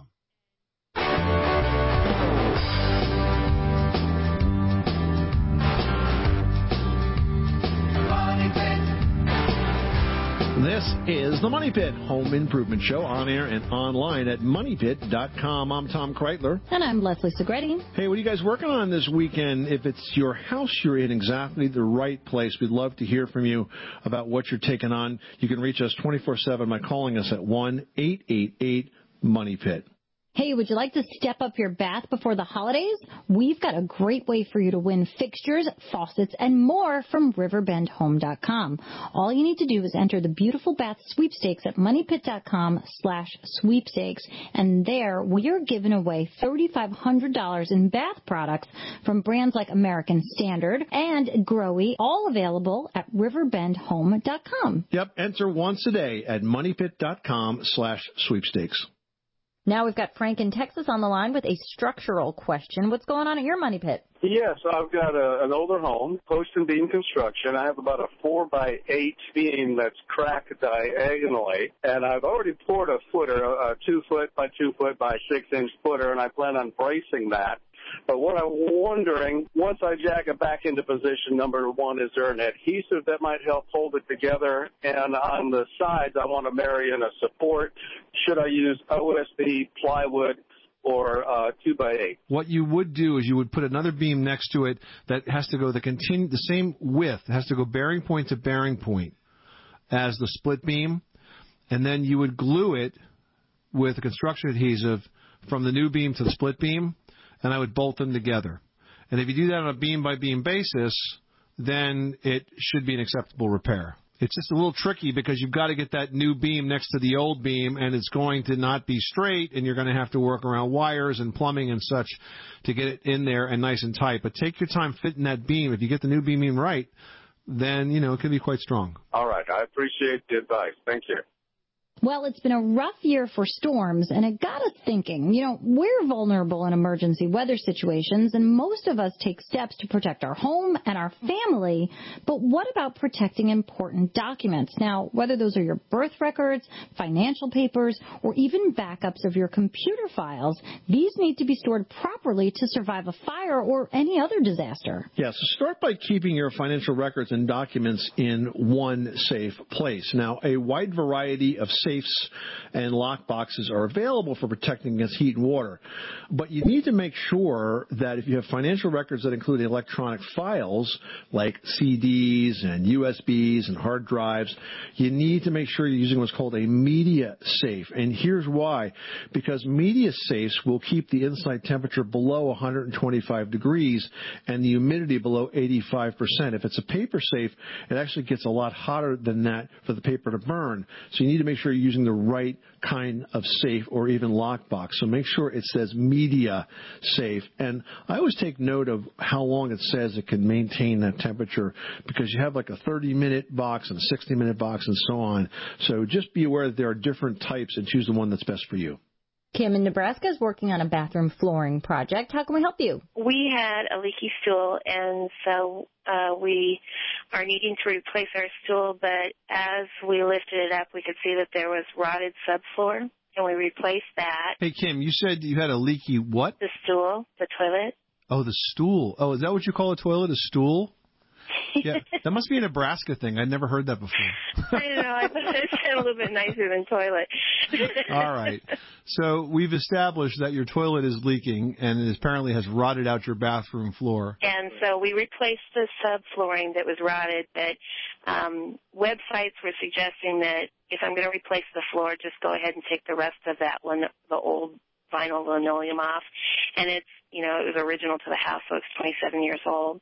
This is the Money Pit Home Improvement Show, on air and online at money pit dot com. I'm Tom Kreitler. And I'm Leslie Segretti. Hey, what are you guys working on this weekend? If it's your house, you're in exactly the right place. We'd love to hear from you about what you're taking on. You can reach us twenty-four seven by calling us at one eight eight eight money pit. Hey, would you like to step up your bath before the holidays? We've got a great way for you to win fixtures, faucets, and more from riverbend home dot com. All you need to do is enter the beautiful bath sweepstakes at money pit dot com slash sweepstakes, and there we are giving away three thousand five hundred dollars in bath products from brands like American Standard and Growy, all available at riverbend home dot com. Yep, enter once a day at money pit dot com slash sweepstakes. Now we've got Frank in Texas on the line with a structural question. What's going on at your Money Pit? Yes, I've got a, an older home, post and beam construction. I have about a four by eight beam that's cracked diagonally, and I've already poured a footer, a two foot by two foot by six inch footer, and I plan on bracing that. But what I'm wondering, once I jack it back into position, number one, is there an adhesive that might help hold it together? And on the sides, I want to marry in a support. Should I use O S B, plywood, or uh, two by eight? What you would do is you would put another beam next to it that has to go the continu- the same width, it has to go bearing point to bearing point as the split beam, and then you would glue it with a construction adhesive from the new beam to the split beam, and I would bolt them together. And if you do that on a beam-by-beam basis, then it should be an acceptable repair. It's just a little tricky because you've got to get that new beam next to the old beam, and it's going to not be straight, and you're going to have to work around wires and plumbing and such to get it in there and nice and tight. But take your time fitting that beam. If you get the new beam in right, then, you know, it can be quite strong. All right. I appreciate the advice. Thank you. Well, it's been a rough year for storms, and it got us thinking. You know, we're vulnerable in emergency weather situations, and most of us take steps to protect our home and our family. But what about protecting important documents? Now, whether those are your birth records, financial papers, or even backups of your computer files, these need to be stored properly to survive a fire or any other disaster. Yeah, so start by keeping your financial records and documents in one safe place. Now, a wide variety of safes and lock boxes are available for protecting against heat and water. But you need to make sure that if you have financial records that include electronic files like C Ds and U S Bs and hard drives, you need to make sure you're using what's called a media safe. And here's why. Because media safes will keep the inside temperature below one hundred twenty-five degrees and the humidity below eighty-five percent. If it's a paper safe, it actually gets a lot hotter than that for the paper to burn. So you need to make sure you're using the right kind of safe or even lockbox. So make sure it says media safe. And I always take note of how long it says it can maintain that temperature, because you have like a thirty minute box and a sixty minute box and so on. So just be aware that there are different types and choose the one that's best for you. Kim in Nebraska is working on a bathroom flooring project. How can we help you? We had a leaky stool, and so uh, we are needing to replace our stool, but as we lifted it up, we could see that there was rotted subfloor, and we replaced that. Hey, Kim, you said you had a leaky what? The stool, the toilet. Oh, the stool. Oh, is that what you call a toilet, a stool? Yeah, that must be a Nebraska thing. I'd never heard that before. I know. I thought it sounded a little bit nicer than toilet. All right. So we've established that your toilet is leaking, and it apparently has rotted out your bathroom floor. And so we replaced the subflooring that was rotted, but um, websites were suggesting that if I'm going to replace the floor, just go ahead and take the rest of that one, the old vinyl linoleum off. And it's, you know, it was original to the house, so it's twenty-seven years old.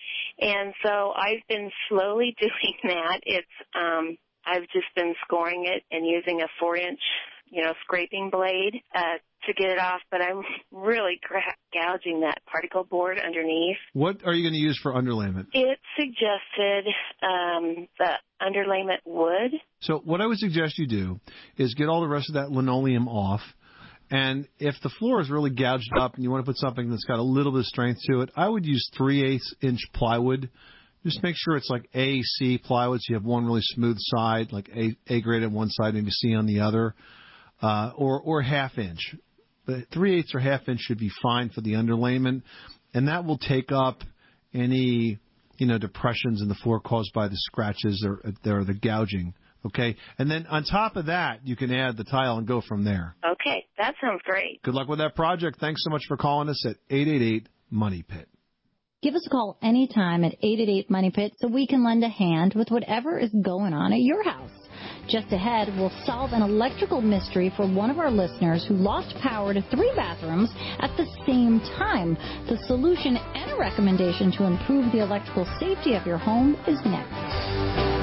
And so I've been slowly doing that. It's um, I've just been scoring it and using a four-inch, you know, scraping blade uh, to get it off. But I'm really gra- gouging that particle board underneath. What are you going to use for underlayment? It suggested um, the underlayment wood. So what I would suggest you do is get all the rest of that linoleum off. And if the floor is really gouged up and you want to put something that's got a little bit of strength to it, I would use three-eighths inch plywood. Just make sure it's like A, C plywood, so you have one really smooth side, like A, A grade on one side, maybe C on the other, uh, or, or half inch. But three-eighths or half inch should be fine for the underlayment, and that will take up any, you know, depressions in the floor caused by the scratches or, or the gouging. Okay, and then on top of that, you can add the tile and go from there. Okay, that sounds great. Good luck with that project. Thanks so much for calling us at eight eight eight, money pit. Give us a call anytime at eight eight eight, money pit so we can lend a hand with whatever is going on at your house. Just ahead, we'll solve an electrical mystery for one of our listeners who lost power to three bathrooms at the same time. The solution and a recommendation to improve the electrical safety of your home is next.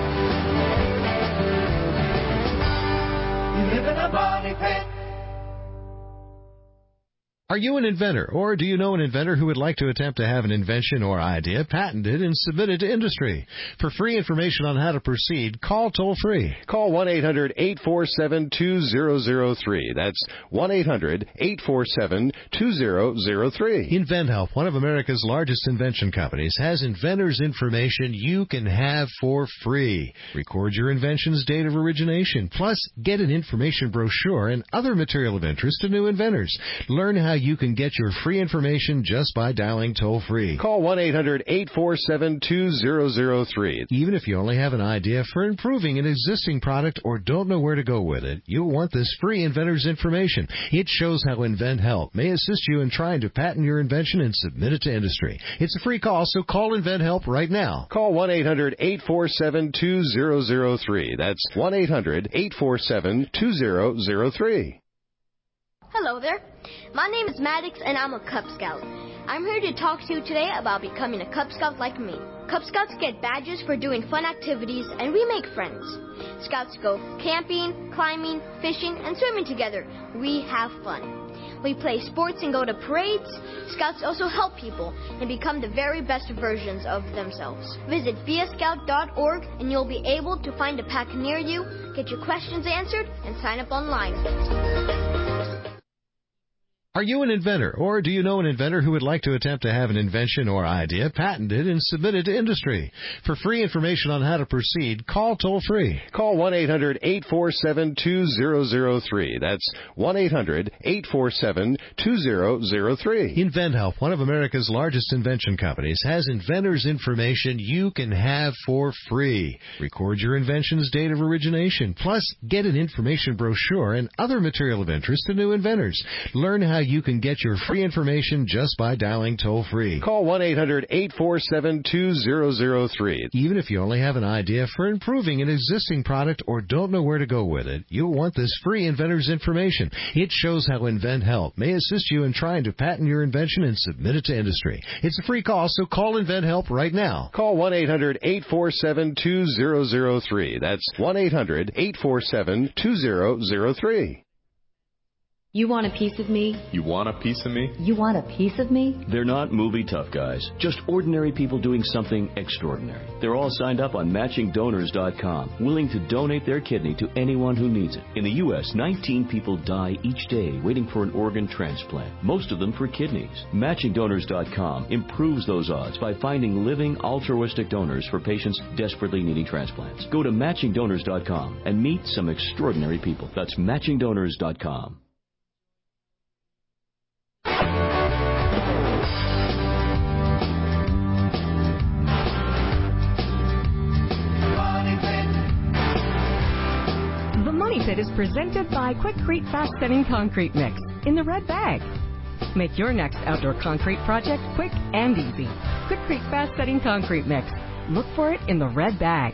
Live in a money pit. Are you an inventor, or do you know an inventor who would like to attempt to have an invention or idea patented and submitted to industry? For free information on how to proceed, call toll-free. Call one eight hundred, eight four seven, two zero zero three. That's one eight hundred, eight four seven, two zero zero three. InventHelp, one of America's largest invention companies, has inventors' information you can have for free. Record your invention's date of origination, plus get an information brochure and other material of interest to new inventors. Learn how you can get your free information just by dialing toll-free. Call one eight hundred, eight four seven, two zero zero three. Even if you only have an idea for improving an existing product or don't know where to go with it, you'll want this free inventor's information. It shows how InventHelp may assist you in trying to patent your invention and submit it to industry. It's a free call, so call InventHelp right now. Call one eight hundred, eight four seven, two zero zero three. That's one eight hundred, eight four seven, two zero zero three. Hello there. My name is Maddox, and I'm a Cub Scout. I'm here to talk to you today about becoming a Cub Scout like me. Cub Scouts get badges for doing fun activities, and we make friends. Scouts go camping, climbing, fishing, and swimming together. We have fun. We play sports and go to parades. Scouts also help people and become the very best versions of themselves. Visit be a scout dot org, and you'll be able to find a pack near you, get your questions answered, and sign up online. Are you an inventor, or do you know an inventor who would like to attempt to have an invention or idea patented and submitted to industry? For free information on how to proceed, call toll-free. Call one eight hundred, eight four seven, two zero zero three. That's one eight hundred, eight four seven, two zero zero three. InventHelp, one of America's largest invention companies, has inventors' information you can have for free. Record your invention's date of origination, plus get an information brochure and other material of interest to new inventors. Learn how you can get your free information just by dialing toll-free. Call one eight hundred, eight four seven, two zero zero three. Even if you only have an idea for improving an existing product or don't know where to go with it, you'll want this free inventor's information. It shows how InventHelp may assist you in trying to patent your invention and submit it to industry. It's a free call, so call InventHelp right now. Call one eight hundred, eight four seven, two zero zero three. That's one eight hundred, eight four seven, two zero zero three. You want a piece of me? You want a piece of me? You want a piece of me? They're not movie tough guys, just ordinary people doing something extraordinary. They're all signed up on matching donors dot com, willing to donate their kidney to anyone who needs it. In the U S, nineteen people die each day waiting for an organ transplant, most of them for kidneys. matching donors dot com improves those odds by finding living altruistic donors for patients desperately needing transplants. Go to matching donors dot com and meet some extraordinary people. That's matching donors dot com. The Money Pit is presented by Quikrete Fast Setting Concrete Mix in the red bag. Make your next outdoor concrete project quick and easy. Quikrete Fast Setting Concrete Mix. Look for it in the red bag.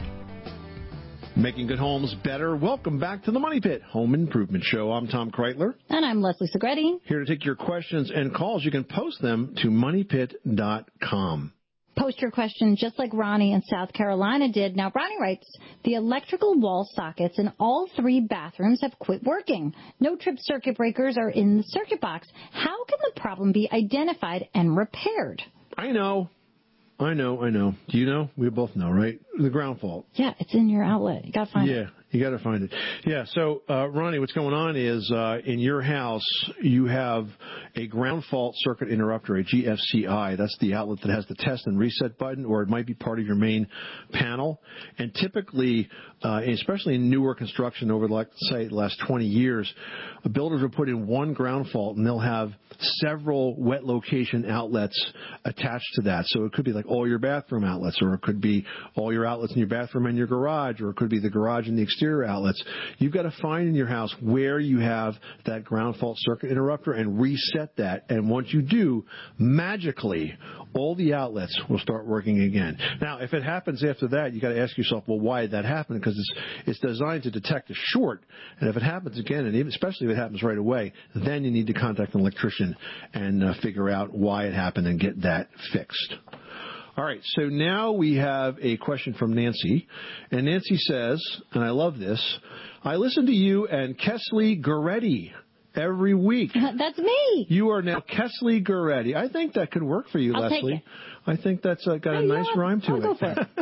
Making good homes better. Welcome back to the Money Pit Home Improvement Show. I'm Tom Kreitler. And I'm Leslie Segretti. Here to take your questions and calls. You can post them to money pit dot com. Post your question just like Ronnie in South Carolina did. Now, Ronnie writes, the electrical wall sockets in all three bathrooms have quit working. No trip circuit breakers are in the circuit box. How can the problem be identified and repaired? I know. I know, I know. Do you know? We both know, right? The ground fault. Yeah, it's in your outlet. You got to find yeah, it. Yeah, you got to find it. Yeah, so, uh, Ronnie, what's going on is uh, in your house, you have a ground fault circuit interrupter, a G F C I. That's the outlet that has the test and reset button, or it might be part of your main panel. And typically, uh, especially in newer construction over, like, say, the last twenty years, builders will put in one ground fault, and they'll have several wet location outlets attached to that. So it could be like all your bathroom outlets, or it could be all your outlets in your bathroom and your garage, or it could be the garage and the exterior outlets. You've got to find in your house where you have that ground fault circuit interrupter and reset that. And once you do, magically, all the outlets will start working again. Now, if it happens after that, you got to ask yourself, well, why did that happen? Because it's it's designed to detect a short. And if it happens again, and even, especially if it happens right away, then you need to contact an electrician and uh, figure out why it happened and get that fixed. All right, so now we have a question from Nancy. And Nancy says, and I love this, I listen to you and Kesley Goretti every week. That's me. You are now Kesley Goretti. I think that could work for you, I'll Leslie. Take it. I think that's uh, got hey, a nice you know rhyme to I'll it. Go for it.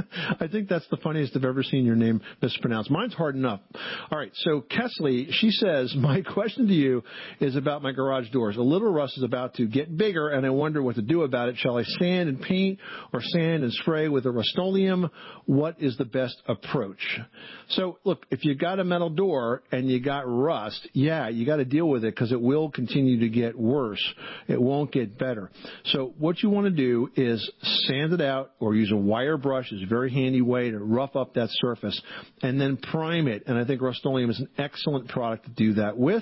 I think that's the funniest I've ever seen your name mispronounced. Mine's hard enough. All right, so Kesley, she says, my question to you is about my garage doors. A little rust is about to get bigger, and I wonder what to do about it. Shall I sand and paint or sand and spray with a Rust-Oleum? What is the best approach? So, look, if you got a metal door and you got rust, yeah, you got to deal with it because it will continue to get worse. It won't get better. So what you want to do is sand it out or use a wire brush. It's a very handy way to rough up that surface and then prime it. And I think Rust-Oleum is an excellent product to do that with.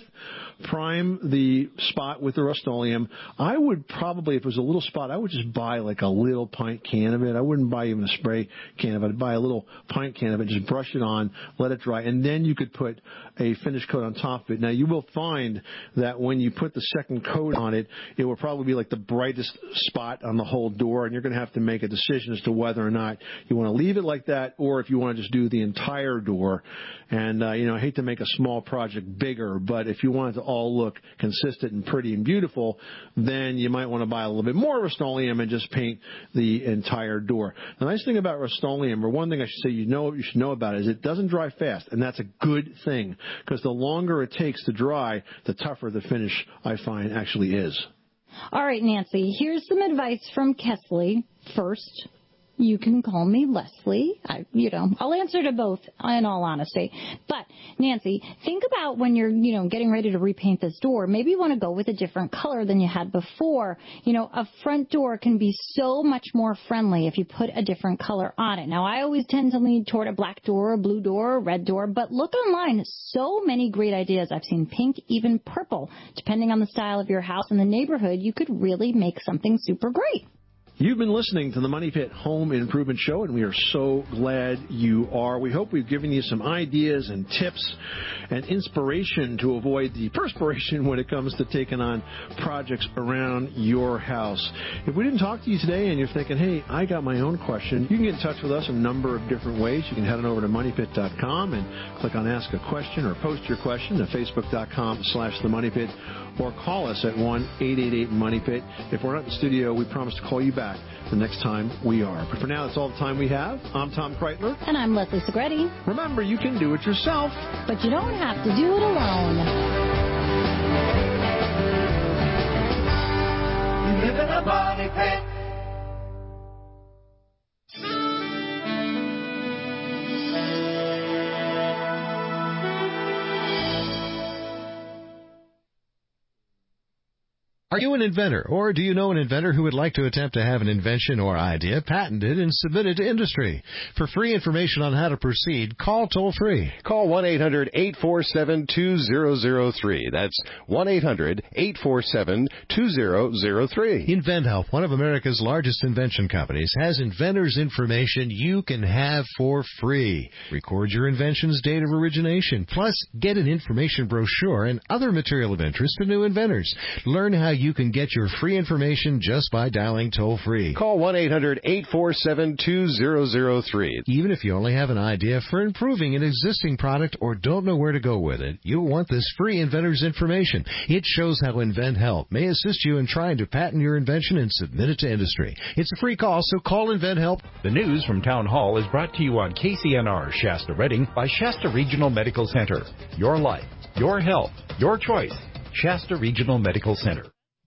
Prime the spot with the Rust-Oleum. I would probably, if it was a little spot, I would just buy like a little pint can of it. I wouldn't buy even a spray can of it. I'd buy a little pint can of it, just brush it on, let it dry, and then you could put a finish coat on top of it. Now, you will find that when you put the second coat on it, it will probably be like the brightest spot on the whole door, and you're going to have to make a decision as to whether or not you want to leave it like that or if you want to just do the entire door. And, uh, you know, I hate to make a small project bigger, but if you want it to all look consistent and pretty and beautiful, then you might want to buy a little bit more Rust-Oleum and just paint the entire door. The nice thing about Rust-Oleum, or one thing I should say you know you should know about it, is it doesn't dry fast, and that's a good thing because the longer it takes to dry, the tougher the finish, I find, actually is. All right, Nancy, here's some advice from Kesley. First, you can call me Leslie. I, you know, I'll answer to both in all honesty. But, Nancy, think about when you're, you know, getting ready to repaint this door. Maybe you want to go with a different color than you had before. You know, a front door can be so much more friendly if you put a different color on it. Now, I always tend to lean toward a black door, a blue door, a red door, but look online. So many great ideas. I've seen pink, even purple. Depending on the style of your house and the neighborhood, you could really make something super great. You've been listening to the Money Pit Home Improvement Show, and we are so glad you are. We hope we've given you some ideas and tips and inspiration to avoid the perspiration when it comes to taking on projects around your house. If we didn't talk to you today and you're thinking, hey, I got my own question, you can get in touch with us a number of different ways. You can head on over to money pit dot com and click on Ask a Question, or post your question to facebook dot com slash the money pit, or call us at one eight eight eight money pit. If we're not in the studio, we promise to call you back the next time we are. But for now, that's all the time we have. I'm Tom Kreitler. And I'm Leslie Segretti. Remember, you can do it yourself, but you don't have to do it alone. You live in a money pit. Are you an inventor, or do you know an inventor who would like to attempt to have an invention or idea patented and submitted to industry? For free information on how to proceed, call toll-free. Call one eight hundred eight four seven two zero zero three. That's one eight hundred eight four seven two zero zero three. InventHelp, one of America's largest invention companies, has inventors' information you can have for free. Record your invention's date of origination, plus get an information brochure and other material of interest to new inventors. Learn how you can get your free information just by dialing toll-free. Call one eight hundred eight four seven two zero zero three. Even if you only have an idea for improving an existing product or don't know where to go with it, you'll want this free inventor's information. It shows how InventHelp may assist you in trying to patent your invention and submit it to industry. It's a free call, so call InventHelp. The news from Town Hall is brought to you on K C N R Shasta Redding by Shasta Regional Medical Center. Your life, your health, your choice. Shasta Regional Medical Center.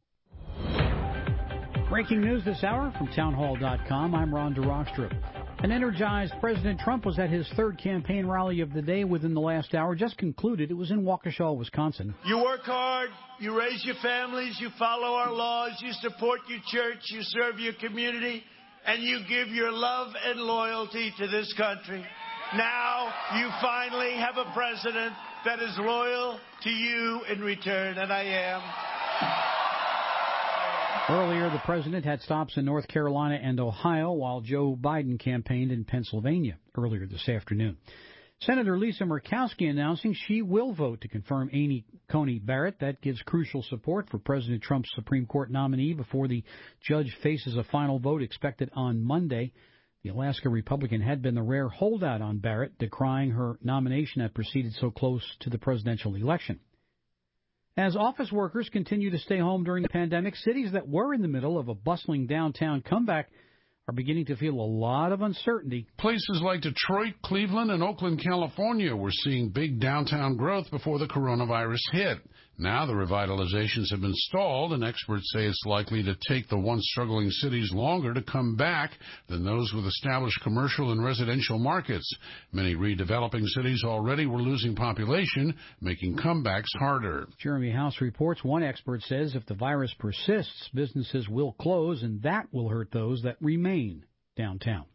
Breaking news this hour from town hall dot com. I'm Ron DeRockstrup. An energized President Trump was at his third campaign rally of the day within the last hour. Just concluded. It was in Waukesha, Wisconsin. You work hard, you raise your families, you follow our laws, you support your church, you serve your community, and you give your love and loyalty to this country. Now you finally have a president that is loyal to you in return, and I am. Earlier, the president had stops in North Carolina and Ohio, while Joe Biden campaigned in Pennsylvania earlier this afternoon. Senator Lisa Murkowski announcing she will vote to confirm Amy Coney Barrett. That gives crucial support for President Trump's Supreme Court nominee before the judge faces a final vote expected on Monday. The Alaska Republican had been the rare holdout on Barrett, decrying her nomination had proceeded so close to the presidential election. As office workers continue to stay home during the pandemic, cities that were in the middle of a bustling downtown comeback are beginning to feel a lot of uncertainty. Places like Detroit, Cleveland, and Oakland, California were seeing big downtown growth before the coronavirus hit. Now the revitalizations have been stalled, and experts say it's likely to take the once struggling cities longer to come back than those with established commercial and residential markets. Many redeveloping cities already were losing population, making comebacks harder. Jeremy House reports one expert says if the virus persists, businesses will close, and that will hurt those that remain downtown.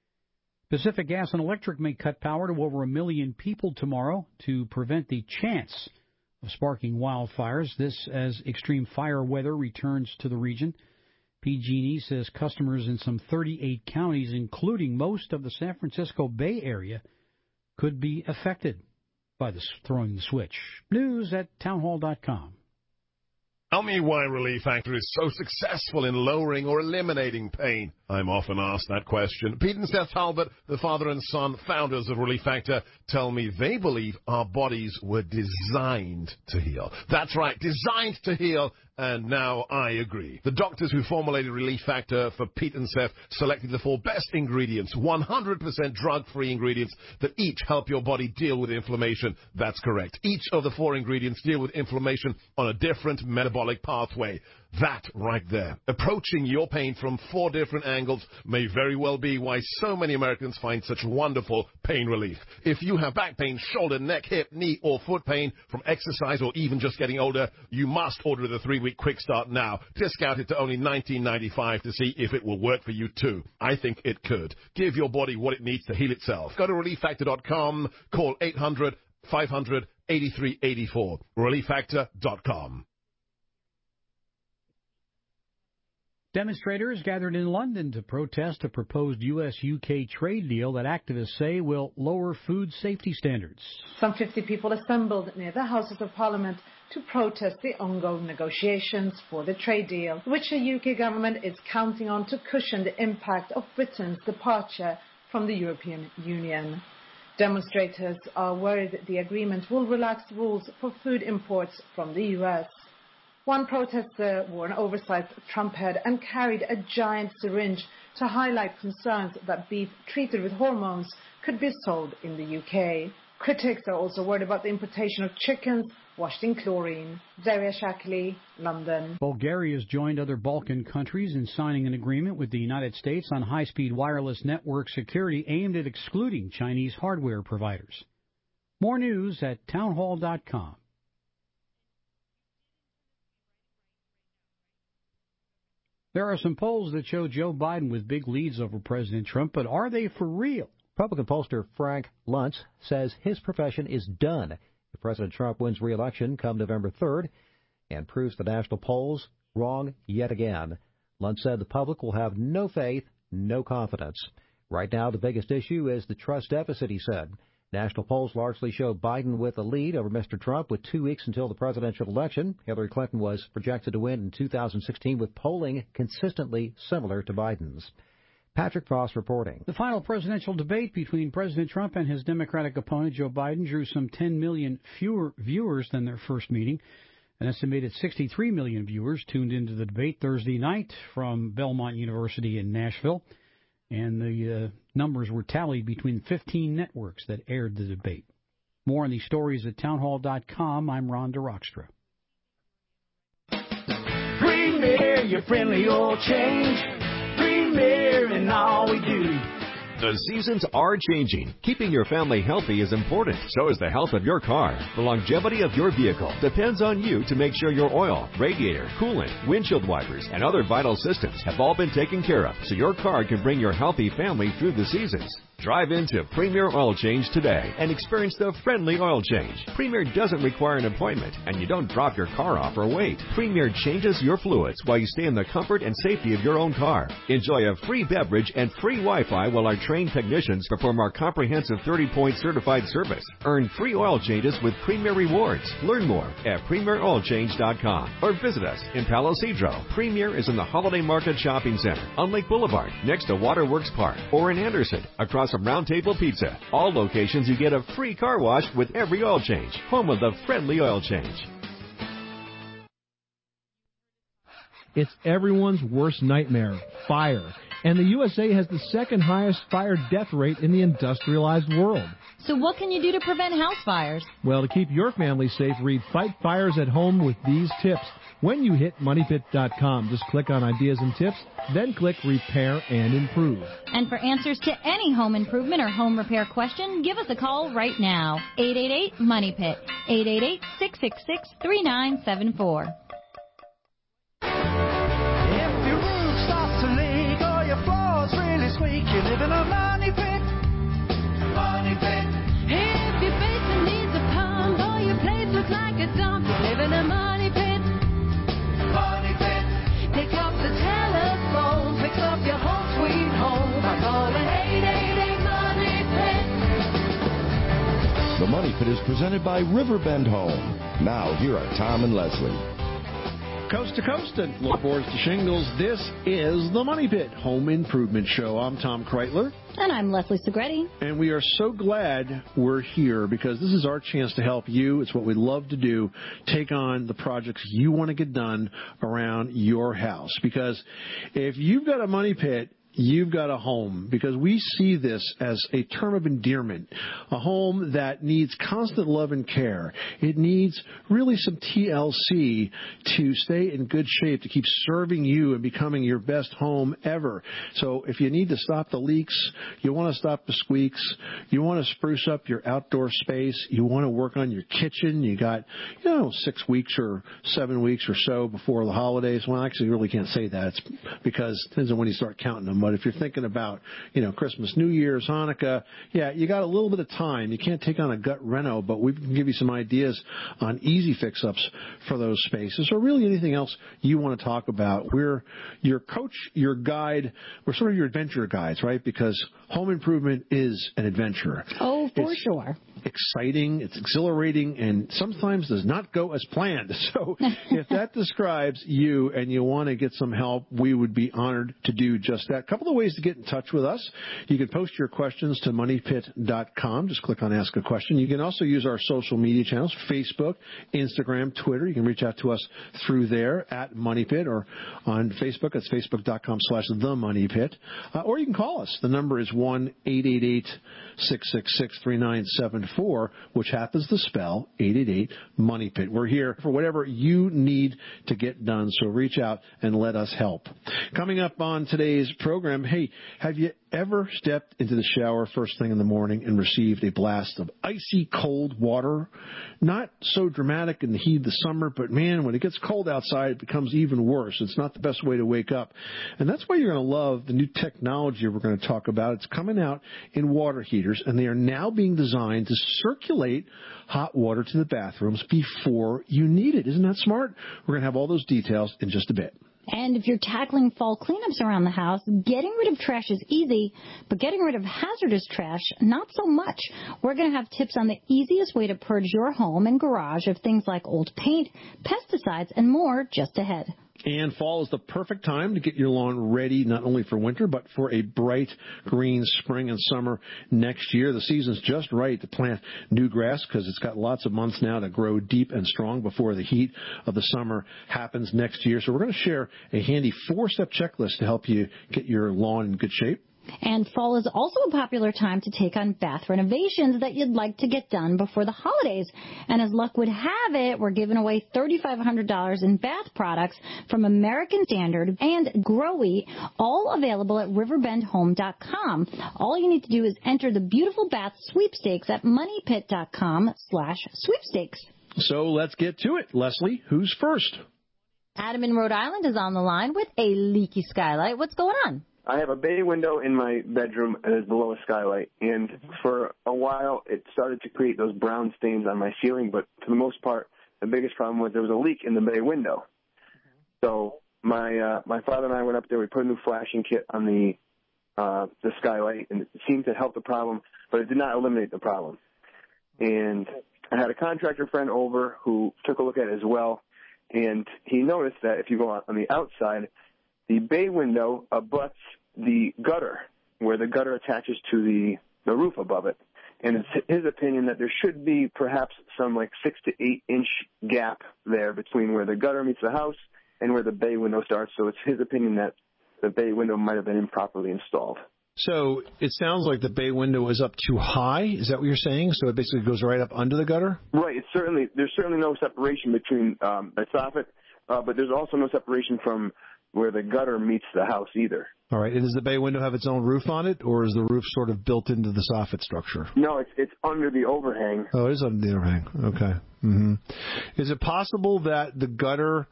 Pacific Gas and Electric may cut power to over a million people tomorrow to prevent the chance of sparking wildfires. This as extreme fire weather returns to the region. P G and E says customers in some thirty-eight counties, including most of the San Francisco Bay Area, could be affected by this throwing the switch. News at town hall dot com. Tell me why Relief Factor is so successful in lowering or eliminating pain. I'm often asked that question. Pete and Seth Talbot, the father and son founders of Relief Factor, tell me they believe our bodies were designed to heal. That's right, designed to heal, and now I agree. The doctors who formulated Relief Factor for Pete and Seth selected the four best ingredients, one hundred percent drug-free ingredients that each help your body deal with inflammation. That's correct. Each of the four ingredients deal with inflammation on a different metabolic pathway. That right there, approaching your pain from four different angles, may very well be why so many Americans find such wonderful pain relief. If you have back pain, shoulder, neck, hip, knee, or foot pain from exercise or even just getting older, you must order the three-week quick start now. Discounted to only nineteen ninety-five to see if it will work for you too. I think it could. Give your body what it needs to heal itself. Go to relief factor dot com, call eight hundred five hundred eighty-three eighty-four, relief factor dot com. Demonstrators gathered in London to protest a proposed U S U K trade deal that activists say will lower food safety standards. Some fifty people assembled near the Houses of Parliament to protest the ongoing negotiations for the trade deal, which the U K government is counting on to cushion the impact of Britain's departure from the European Union. Demonstrators are worried the agreement will relax rules for food imports from the U S. One protester wore an oversized Trump head and carried a giant syringe to highlight concerns that beef treated with hormones could be sold in the U K. Critics are also worried about the importation of chickens washed in chlorine. Daria Shackley, London. Bulgaria has joined other Balkan countries in signing an agreement with the United States on high-speed wireless network security aimed at excluding Chinese hardware providers. More news at townhall dot com. There are some polls that show Joe Biden with big leads over President Trump, but are they for real? Republican pollster Frank Luntz says his profession is done if President Trump wins re-election come November third and proves the national polls wrong yet again. Luntz said the public will have no faith, no confidence. Right now, the biggest issue is the trust deficit, he said. National polls largely show Biden with a lead over Mister Trump with two weeks until the presidential election. Hillary Clinton was projected to win in two thousand sixteen with polling consistently similar to Biden's. Patrick Voss reporting. The final presidential debate between President Trump and his Democratic opponent, Joe Biden, drew some ten million fewer viewers than their first meeting. An estimated sixty-three million viewers tuned into the debate Thursday night from Belmont University in Nashville. And the uh, numbers were tallied between fifteen networks that aired the debate. More on these stories at townhall dot com. I'm Ron DeRockstra. Premier, your friendly oil change. Premier in all we do. The seasons are changing. Keeping your family healthy is important. So is the health of your car. The longevity of your vehicle depends on you to make sure your oil, radiator, coolant, windshield wipers, and other vital systems have all been taken care of so your car can bring your healthy family through the seasons. Drive into Premier Oil Change today and experience the friendly oil change. Premier doesn't require an appointment, and you don't drop your car off or wait. Premier changes your fluids while you stay in the comfort and safety of your own car. Enjoy a free beverage and free Wi-Fi while our trained technicians perform our comprehensive thirty-point certified service. Earn free oil changes with Premier Rewards. Learn more at premier oil change dot com or visit us in Palo Cedro. Premier is in the Holiday Market Shopping Center on Lake Boulevard next to Waterworks Park, or in Anderson across from Round Table Pizza. All locations you get a free car wash with every oil change. Home of the friendly oil change. It's everyone's worst nightmare, fire. And the U S A has the second highest fire death rate in the industrialized world. So what can you do to prevent house fires? Well, to keep your family safe, read Fight Fires at Home with these tips. When you hit money pit dot com, just click on Ideas and Tips, then click Repair and Improve. And for answers to any home improvement or home repair question, give us a call right now. eight eight eight, money pit. eight eight eight, six six six, three nine seven four. If your roof starts to leak or your floor's really squeak, you live in a money pit. Money pit. If your basement needs a pump or your place looks like a dump, you live in a money pit. Money pit. Pick up the telephone, fix up your home sweet home by calling eight eight eight, money pit. The Money Pit is presented by Riverbend Home. Now, here are Tom and Leslie. Coast to coast and floorboards to shingles, this is the Money Pit Home Improvement Show. I'm Tom Kreitler. And I'm Leslie Segretti. And we are so glad we're here because this is our chance to help you. It's what we love to do, take on the projects you want to get done around your house. Because if you've got a money pit, you've got a home, because we see this as a term of endearment, a home that needs constant love and care. It needs really some T L C to stay in good shape, to keep serving you and becoming your best home ever. So if you need to stop the leaks, you want to stop the squeaks, you want to spruce up your outdoor space, you want to work on your kitchen, you got, you know, six weeks or seven weeks or so before the holidays. Well, actually, you really can't say that. It's because it depends on when you start counting them But if you're thinking about, you know, Christmas, New Year's, Hanukkah, yeah, you got a little bit of time. You can't take on a gut reno, but we can give you some ideas on easy fix-ups for those spaces, or really anything else you want to talk about. We're your coach, your guide. We're sort of your adventure guides, right? Because home improvement is an adventure. Oh, for it's sure. Exciting, it's exhilarating, and sometimes does not go as planned. So if that describes you and you want to get some help, we would be honored to do just that. A couple of ways to get in touch with us. You can post your questions to money pit dot com. Just click on Ask a Question. You can also use our social media channels, Facebook, Instagram, Twitter. You can reach out to us through there at Money Pit, or on Facebook. It's facebook dot com slash the Money Pit. Uh, or you can call us. The number is one eight eight eight, six six six, three nine seven four, which happens to spell eight eight eight, Money Pit. We're here for whatever you need to get done, so reach out and let us help. Coming up on today's program, hey, have you ever stepped into the shower first thing in the morning and received a blast of icy cold water? Not so dramatic in the heat of the summer, but man, when it gets cold outside, it becomes even worse. It's not the best way to wake up. And that's why you're going to love the new technology we're going to talk about. It's coming out in water heaters, and they are now being designed to circulate hot water to the bathrooms before you need it. Isn't that smart? We're going to have all those details in just a bit. And if you're tackling fall cleanups around the house, getting rid of trash is easy, but getting rid of hazardous trash, not so much. We're going to have tips on the easiest way to purge your home and garage of things like old paint, pesticides, and more just ahead. And fall is the perfect time to get your lawn ready, not only for winter, but for a bright green spring and summer next year. The season's just right to plant new grass because it's got lots of months now to grow deep and strong before the heat of the summer happens next year. So we're going to share a handy four-step checklist to help you get your lawn in good shape. And fall is also a popular time to take on bath renovations that you'd like to get done before the holidays. And as luck would have it, we're giving away three thousand five hundred dollars in bath products from American Standard and Growy, all available at riverbend home dot com. All you need to do is enter the beautiful bath sweepstakes at money pit dot com slash sweepstakes. So let's get to it. Leslie, who's first? Adam in Rhode Island is on the line with a leaky skylight. What's going on? I have a bay window in my bedroom that is below a skylight, and for a while it started to create those brown stains on my ceiling, but for the most part, the biggest problem was there was a leak in the bay window. So my uh, my father and I went up there, we put a new flashing kit on the uh, the skylight, and it seemed to help the problem, but it did not eliminate the problem. And I had a contractor friend over who took a look at it as well, and he noticed that if you go on the outside, the bay window abuts the gutter, where the gutter attaches to the, the roof above it. And it's his opinion that there should be perhaps some like six to eight inch gap there between where the gutter meets the house and where the bay window starts. So it's his opinion that the bay window might have been improperly installed. So it sounds like the bay window is up too high. Is that what you're saying? So it basically goes right up under the gutter? Right. It's certainly, there's certainly no separation between um, the soffit, uh, but there's also no separation from where the gutter meets the house either. All right. And does the bay window have its own roof on it, or is the roof sort of built into the soffit structure? No, it's it's under the overhang. Oh, it is under the overhang. Okay. Mm-hmm. Is it possible that the gutter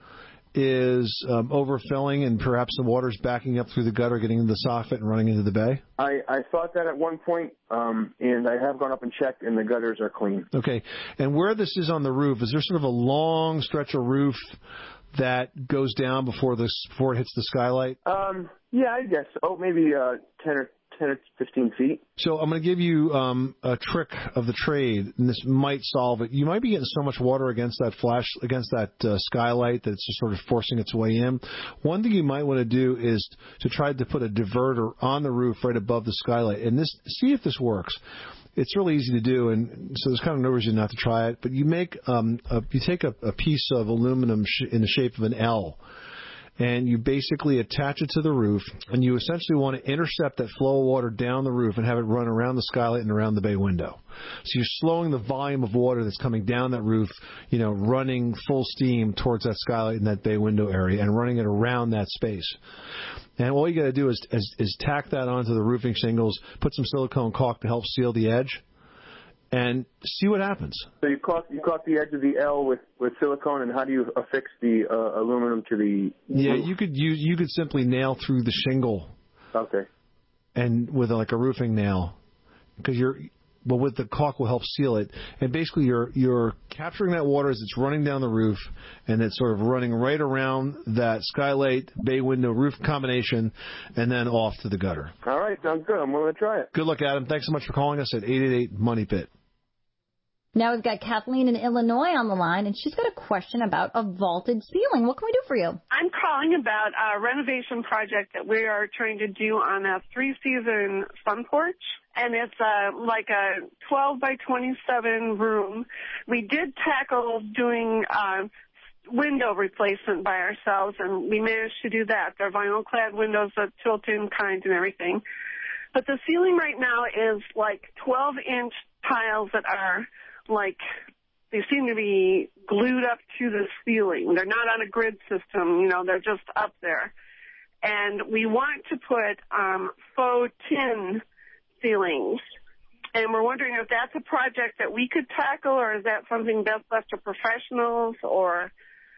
is um, overfilling and perhaps the water's backing up through the gutter, getting into the soffit and running into the bay? I, I thought that at one point, um, and I have gone up and checked, and the gutters are clean. Okay. And where this is on the roof, is there sort of a long stretch of roof that goes down before this before it hits the skylight? Um, yeah, I guess. Oh, maybe uh, ten or ten or fifteen feet. So I'm going to give you um, a trick of the trade, and this might solve it. You might be getting so much water against that flash, against that uh, skylight that it's just sort of forcing its way in. One thing you might want to do is to try to put a diverter on the roof right above the skylight, and this see if this works. It's really easy to do, and so there's kind of no reason not to try it. But you make um, a, you take a, a piece of aluminum sh- in the shape of an L, and you basically attach it to the roof, and you essentially want to intercept that flow of water down the roof and have it run around the skylight and around the bay window. So you're slowing the volume of water that's coming down that roof, you know, running full steam towards that skylight and that bay window area and running it around that space. And all you got to do is, is is tack that onto the roofing shingles, put some silicone caulk to help seal the edge, and see what happens. So you caulk you caulk the edge of the L with, with silicone, and how do you affix the uh, aluminum to the Yeah, roof? you could use you could simply nail through the shingle Okay. And with like a roofing nail, because you're, well, with the caulk will help seal it. And basically, you're you're capturing that water as it's running down the roof, and it's sort of running right around that skylight bay window roof combination, and then off to the gutter. All right, sounds good. I'm going to try it. Good luck, Adam. Thanks so much for calling us at eight eight eight Money Pit. Now we've got Kathleen in Illinois on the line, and she's got a question about a vaulted ceiling. What can we do for you? I'm calling about a renovation project that we are trying to do on a three-season sun porch, and it's uh, like a twelve by twenty-seven room. We did tackle doing uh, window replacement by ourselves, and we managed to do that. They're vinyl-clad windows, the tilt-in kind and everything. But the ceiling right now is like twelve-inch tiles that are like, they seem to be glued up to the ceiling. They're not on a grid system, you know, they're just up there. And we want to put um, faux tin ceilings. And we're wondering if that's a project that we could tackle, or is that something best left to professionals, or,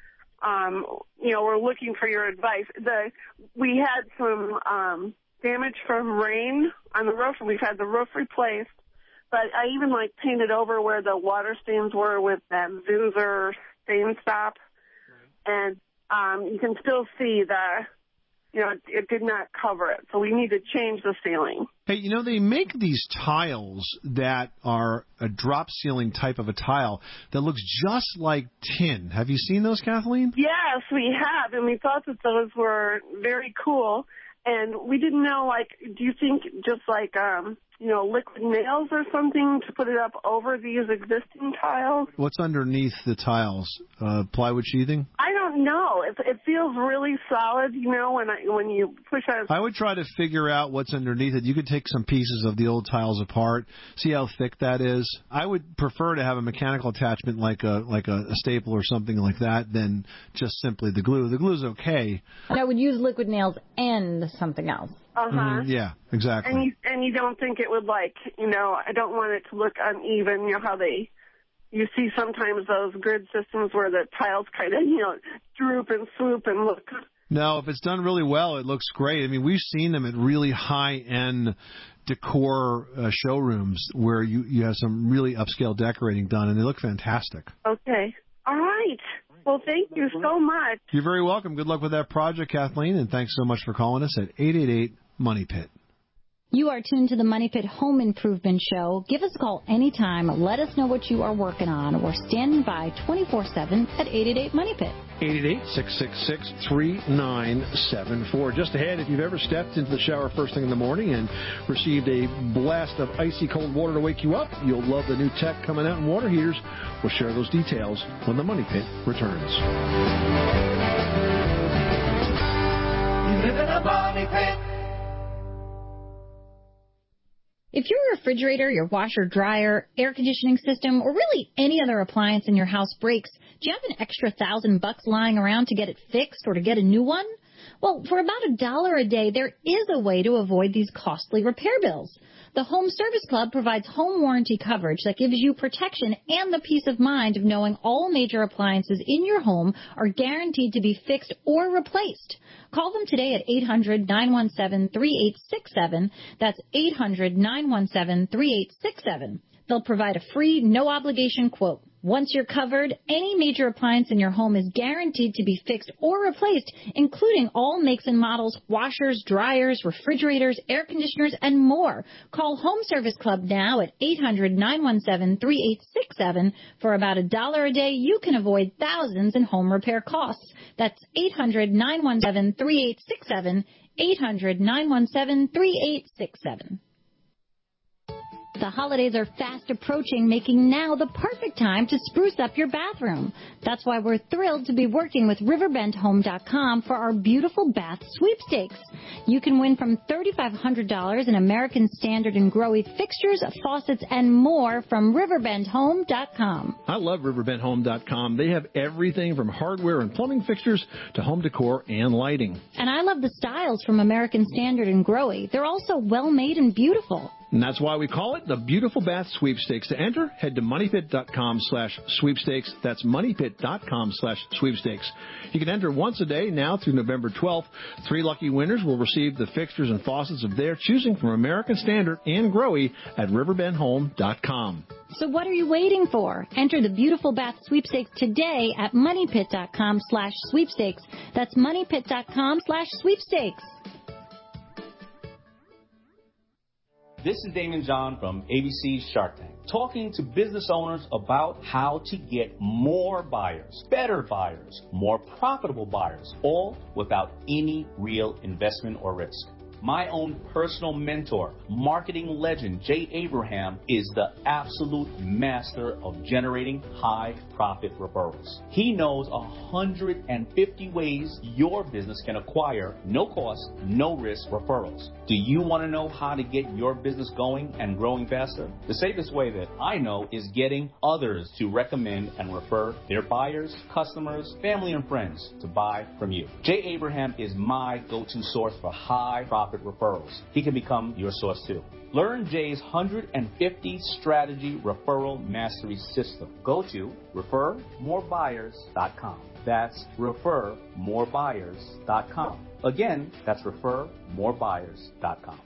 um, you know, we're looking for your advice. The We had some um, damage from rain on the roof, and we've had the roof replaced. But I even, like, painted over where the water stains were with that Zinsser stain stop. And um, you can still see the, you know, it, it did not cover it. So we need to change the ceiling. Hey, you know, they make these tiles that are a drop ceiling type of a tile that looks just like tin. Have you seen those, Kathleen? Yes, we have. And we thought that those were very cool. And we didn't know, like, do you think just like, um, you know, liquid nails or something to put it up over these existing tiles? What's underneath the tiles? Uh, plywood sheathing? I don't know. It, it feels really solid, you know, when I when you push on. I would try to figure out what's underneath it. You could take some pieces of the old tiles apart, see how thick that is. I would prefer to have a mechanical attachment like a like a, a staple or something like that than just simply the glue. The glue's okay. And I would use liquid nails and something else. Uh-huh. Mm, yeah, exactly. And you, and you don't think it would, like, you know, I don't want it to look uneven, you know, how they, you see sometimes those grid systems where the tiles kind of, you know, droop and swoop and look. No, if it's done really well, it looks great. I mean, we've seen them at really high-end decor uh, showrooms where you, you have some really upscale decorating done, and they look fantastic. Okay. All right. Well, thank you so much. You're very welcome. Good luck with that project, Kathleen, and thanks so much for calling us at eight eight eight Money Pit. You are tuned to the Money Pit Home Improvement Show. Give us a call anytime. Let us know what you are working on. We're standing by twenty-four seven at eight eight eight Money Pit. eight eight eight, six six six, three nine seven four. Just ahead, if you've ever stepped into the shower first thing in the morning and received a blast of icy cold water to wake you up, you'll love the new tech coming out in water heaters. We'll share those details when the Money Pit returns. You live in a money pit. If your refrigerator, your washer, dryer, air conditioning system, or really any other appliance in your house breaks, do you have an extra thousand bucks lying around to get it fixed or to get a new one? Well, for about a dollar a day, there is a way to avoid these costly repair bills. The Home Service Club provides home warranty coverage that gives you protection and the peace of mind of knowing all major appliances in your home are guaranteed to be fixed or replaced. Call them today at eight hundred, nine one seven, three eight six seven. That's eight hundred, nine one seven, three eight six seven. They'll provide a free, no-obligation quote. Once you're covered, any major appliance in your home is guaranteed to be fixed or replaced, including all makes and models, washers, dryers, refrigerators, air conditioners, and more. Call Home Service Club now at eight hundred, nine one seven, three eight six seven. For about a dollar a day, you can avoid thousands in home repair costs. That's eight hundred, nine one seven, three eight six seven, eight hundred, nine one seven, three eight six seven. The holidays are fast approaching, making now the perfect time to spruce up your bathroom. That's why we're thrilled to be working with Riverbend Home dot com for our beautiful bath sweepstakes. You can win from three thousand five hundred dollars in American Standard and Grohe fixtures, faucets, and more from Riverbend Home dot com. I love Riverbend Home dot com. They have everything from hardware and plumbing fixtures to home decor and lighting. And I love the styles from American Standard and Grohe. They're also well-made and beautiful. And that's why we call it the Beautiful Bath Sweepstakes. To enter, head to moneypit.com slash sweepstakes. That's moneypit.com slash sweepstakes. You can enter once a day now through November twelfth. Three lucky winners will receive the fixtures and faucets of their choosing from American Standard and Growy at riverbend home dot com. So what are you waiting for? Enter the Beautiful Bath Sweepstakes today at moneypit.com slash sweepstakes. That's moneypit.com slash sweepstakes. This is Damon John from A B C's Shark Tank, talking to business owners about how to get more buyers, better buyers, more profitable buyers, all without any real investment or risk. My own personal mentor, marketing legend Jay Abraham, is the absolute master of generating high profit referrals. He knows one hundred fifty ways your business can acquire no cost, no risk referrals. Do you want to know how to get your business going and growing faster? The safest way that I know is getting others to recommend and refer their buyers, customers, family, and friends to buy from you. Jay Abraham is my go-to source for high profit referrals. He can become your source too. Learn Jay's one hundred fifty strategy referral mastery system. Go to refer more buyers dot com. That's refer more buyers dot com. Again, that's refer more buyers dot com.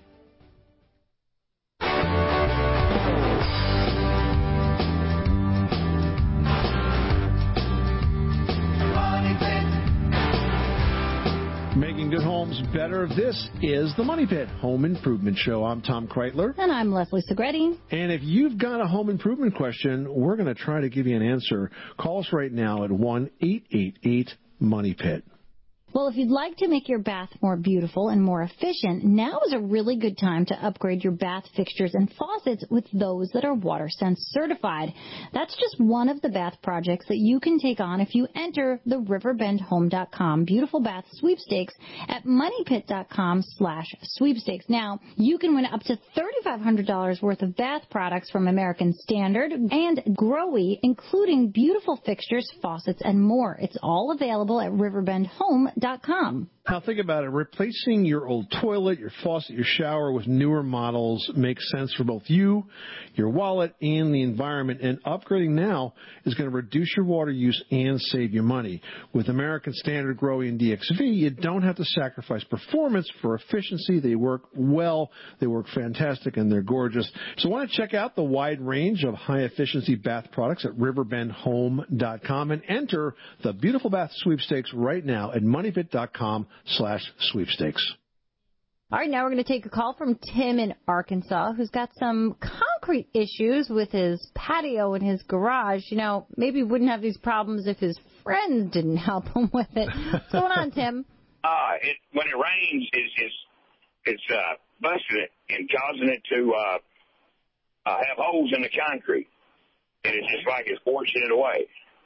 Making good homes better. This is the Money Pit Home Improvement Show. I'm Tom Kreitler. And I'm Leslie Segretti. And if you've got a home improvement question, we're going to try to give you an answer. Call us right now at one eight eight eight money pit. Well, if you'd like to make your bath more beautiful and more efficient, now is a really good time to upgrade your bath fixtures and faucets with those that are WaterSense certified. That's just one of the bath projects that you can take on if you enter the riverbend home dot com Beautiful Bath Sweepstakes at moneypit.com slash sweepstakes. Now, you can win up to thirty-five hundred dollars worth of bath products from American Standard and Growy, including beautiful fixtures, faucets, and more. It's all available at riverbend home dot com. Now think about it. Replacing your old toilet, your faucet, your shower with newer models makes sense for both you, your wallet, and the environment. And upgrading now is going to reduce your water use and save you money. With American Standard, Growy, and D X V, you don't have to sacrifice performance for efficiency. They work well, they work fantastic, and they're gorgeous. So I want to check out the wide range of high-efficiency bath products at riverbend home dot com and enter the Beautiful Bath Sweepstakes right now at moneypit.com slash sweepstakes. All right, now we're going to take a call from Tim in Arkansas, who's got some concrete issues with his patio and his garage. You know, maybe he wouldn't have these problems if his friends didn't help him with it. What's going on, Tim? Uh, it, when it rains, it's, it's, it's uh, busting it and causing it to uh, uh, have holes in the concrete. And it's just like it's forcing it away.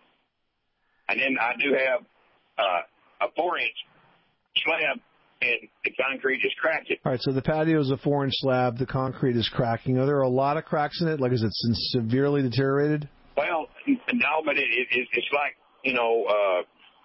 And then I do have uh, a four-inch slab, and the concrete is cracking. All right, so the patio is a four-inch slab. The concrete is cracking. Are there a lot of cracks in it? Like, is it severely deteriorated? Well, no, but it, it, it's like, you know, uh,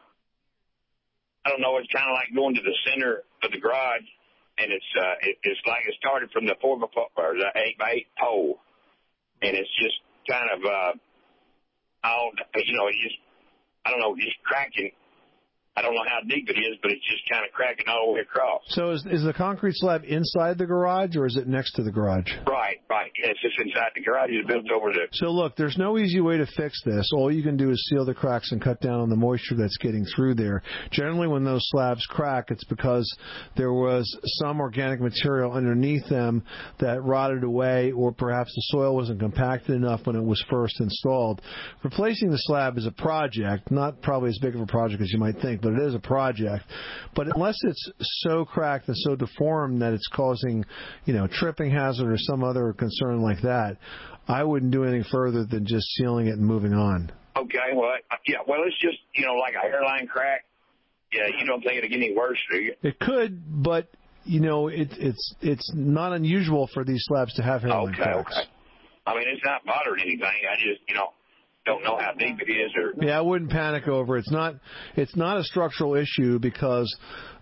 I don't know, it's kind of like going to the center of the garage, and it's uh, it, it's like it started from the four by four, or the eight by eight pole, and it's just kind of, uh, all, you know, it's just, I don't know, just cracking. I don't know how deep it is, but it's just kind of cracking all the way across. So is is the concrete slab inside the garage, or is it next to the garage? Right, right. It's just inside the garage. It's built over there. So look, there's no easy way to fix this. All you can do is seal the cracks and cut down on the moisture that's getting through there. Generally, when those slabs crack, it's because there was some organic material underneath them that rotted away, or perhaps the soil wasn't compacted enough when it was first installed. Replacing the slab is a project, not probably as big of a project as you might think, but it is a project. But unless it's so cracked and so deformed that it's causing, you know, tripping hazard or some other concern like that, I wouldn't do anything further than just sealing it and moving on. Okay, well, yeah, well, it's just, you know, like a hairline crack. Yeah, you don't think it'll get any worse, do you? It could, but, you know, it, it's it's not unusual for these slabs to have hairline okay, cracks. Okay, I mean, it's not bothering anything. I just, you know, don't know how deep it is. Or Yeah, I wouldn't panic over it. It's not, it's not a structural issue because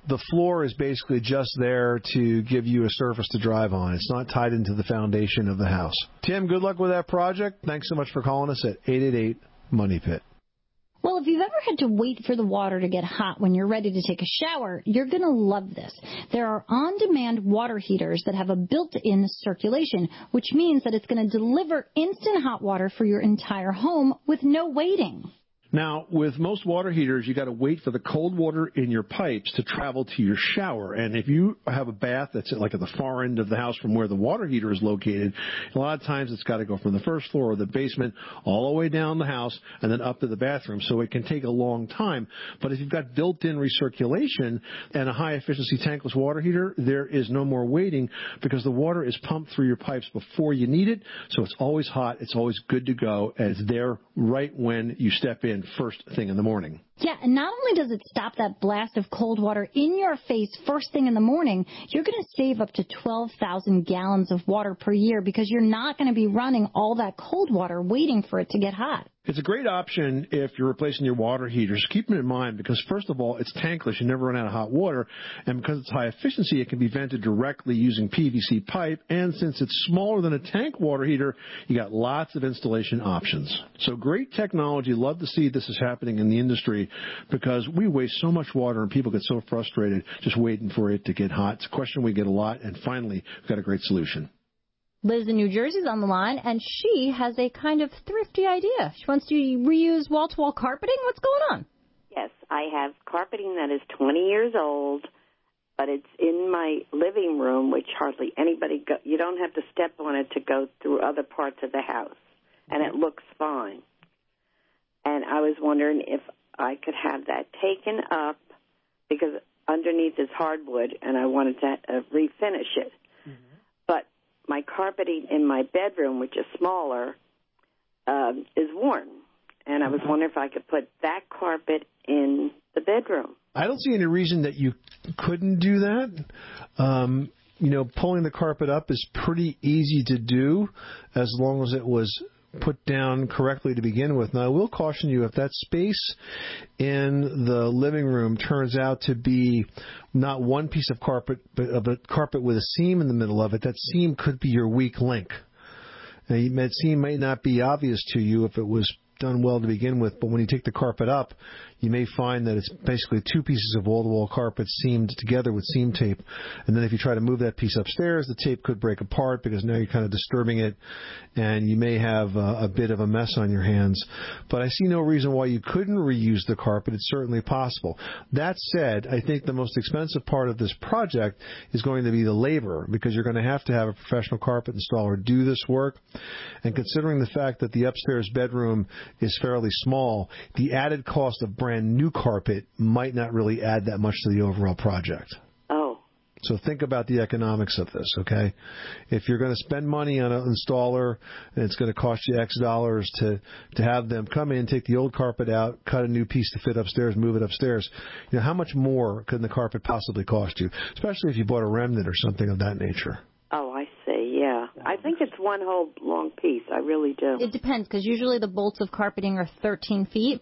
the floor is basically just there to give you a surface to drive on. It's not tied into the foundation of the house. Tim, good luck with that project. Thanks so much for calling us at eight eight eight, money pit. Well, if you've ever had to wait for the water to get hot when you're ready to take a shower, you're going to love this. There are on-demand water heaters that have a built-in circulation, which means that it's going to deliver instant hot water for your entire home with no waiting. Now, with most water heaters, you got to wait for the cold water in your pipes to travel to your shower. And if you have a bath that's like at the far end of the house from where the water heater is located, a lot of times it's got to go from the first floor or the basement all the way down the house and then up to the bathroom. So it can take a long time. But if you've got built-in recirculation and a high-efficiency tankless water heater, there is no more waiting because the water is pumped through your pipes before you need it. So it's always hot. It's always good to go. And it's there right when you step in. First thing in the morning. Yeah, and not only does it stop that blast of cold water in your face first thing in the morning, you're going to save up to twelve thousand gallons of water per year because you're not going to be running all that cold water waiting for it to get hot. It's a great option if you're replacing your water heaters. Keep it in mind because, first of all, it's tankless. You never run out of hot water. And because it's high efficiency, it can be vented directly using P V C pipe. And since it's smaller than a tank water heater, you got lots of installation options. So great technology. Love to see this is happening in the industry because we waste so much water and people get so frustrated just waiting for it to get hot. It's a question we get a lot. And finally, we've got a great solution. Liz in New Jersey is on the line, and she has a kind of thrifty idea. She wants to reuse wall-to-wall carpeting. What's going on? Yes, I have carpeting that is twenty years old, but it's in my living room, which hardly anybody go. You don't have to step on it to go through other parts of the house, and it looks fine. And I was wondering if I could have that taken up because underneath is hardwood, and I wanted to uh, refinish it. But my carpeting in my bedroom, which is smaller, um, is worn. And I was wondering if I could put that carpet in the bedroom. I don't see any reason that you couldn't do that. Um, you know, pulling the carpet up is pretty easy to do as long as it was put down correctly to begin with. Now, I will caution you, if that space in the living room turns out to be not one piece of carpet, but a carpet with a seam in the middle of it, that seam could be your weak link. Now, that seam may not be obvious to you if it was done well to begin with, but when you take the carpet up, you may find that it's basically two pieces of wall-to-wall carpet seamed together with seam tape. And then if you try to move that piece upstairs, the tape could break apart because now you're kind of disturbing it, and you may have a, a bit of a mess on your hands. But I see no reason why you couldn't reuse the carpet. It's certainly possible. That said, I think the most expensive part of this project is going to be the labor because you're going to have to have a professional carpet installer do this work. And considering the fact that the upstairs bedroom is fairly small, the added cost of brand new carpet might not really add that much to the overall project. Oh. So think about the economics of this, okay? If you're going to spend money on an installer and it's going to cost you X dollars to, to have them come in, take the old carpet out, cut a new piece to fit upstairs, move it upstairs, you know, how much more could the carpet possibly cost you, especially if you bought a remnant or something of that nature? Oh, I see, yeah. I think it's one whole long piece. I really do. It depends, because usually the bolts of carpeting are thirteen feet.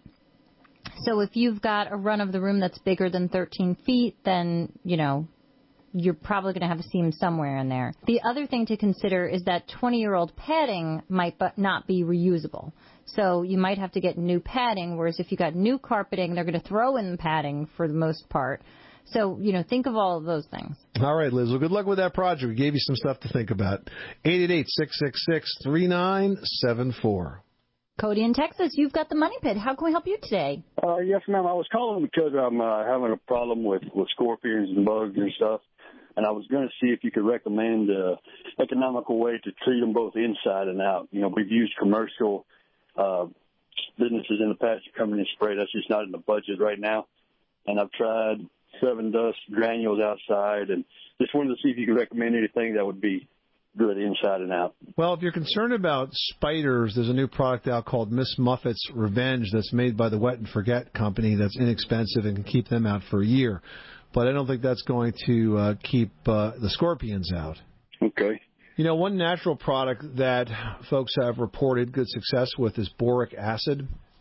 So if you've got a run of the room that's bigger than thirteen feet, then, you know, you're probably going to have a seam somewhere in there. The other thing to consider is that twenty-year-old padding might not be reusable. So you might have to get new padding, whereas if you got new carpeting, they're going to throw in the padding for the most part. So, you know, think of all of those things. All right, Liz. Well, good luck with that project. We gave you some stuff to think about. eight eight eight, six six six, three nine seven four. Cody in Texas, you've got the Money Pit. How can we help you today? Uh, yes, ma'am. I was calling because I'm uh, having a problem with, with scorpions and bugs and stuff, and I was going to see if you could recommend an uh, economical way to treat them both inside and out. You know, we've used commercial uh, businesses in the past to come in and spray. That's just not in the budget right now. And I've tried Seven Dust granules outside, and just wanted to see if you could recommend anything that would be good inside and out. Well, if you're concerned about spiders, there's a new product out called Miss Muffet's Revenge that's made by the Wet and Forget company that's inexpensive and can keep them out for a year. But I don't think that's going to uh, keep uh, the scorpions out. Okay. You know, one natural product that folks have reported good success with is boric acid.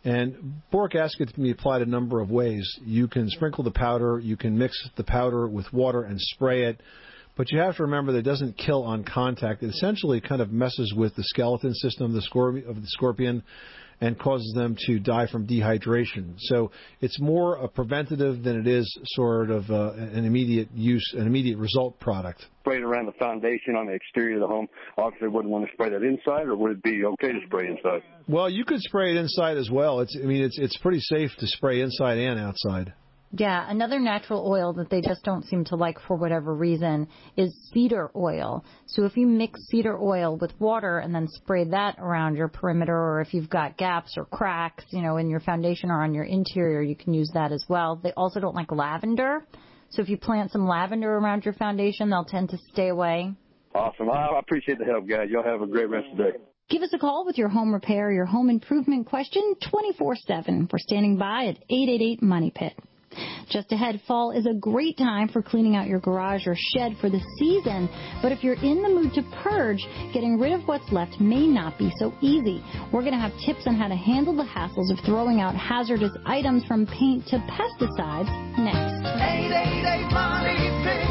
And boric acid can be applied a number of ways. You can sprinkle the powder, you can mix the powder with water and spray it, but you have to remember that it doesn't kill on contact. It essentially kind of messes with the skeleton system of the, scorp- of the scorpion and causes them to die from dehydration. So it's more a preventative than it is sort of uh, an immediate use, an immediate result product. Spray it around the foundation on the exterior of the home. Obviously, wouldn't want to spray that inside, or would it be okay to spray inside? Well, you could spray it inside as well. It's, I mean, it's it's pretty safe to spray inside and outside. Yeah, another natural oil that they just don't seem to like for whatever reason is cedar oil. So if you mix cedar oil with water and then spray that around your perimeter, or if you've got gaps or cracks, you know, in your foundation or on your interior, you can use that as well. They also don't like lavender. So if you plant some lavender around your foundation, they'll tend to stay away. Awesome. I appreciate the help, guys. Y'all have a great rest of the day. Give us a call with your home repair or your home improvement question twenty-four seven. We're standing by at eight eight eight Money Pit. Just ahead, fall is a great time for cleaning out your garage or shed for the season. But if you're in the mood to purge, getting rid of what's left may not be so easy. We're going to have tips on how to handle the hassles of throwing out hazardous items from paint to pesticides next. eight eight eight Money Pit.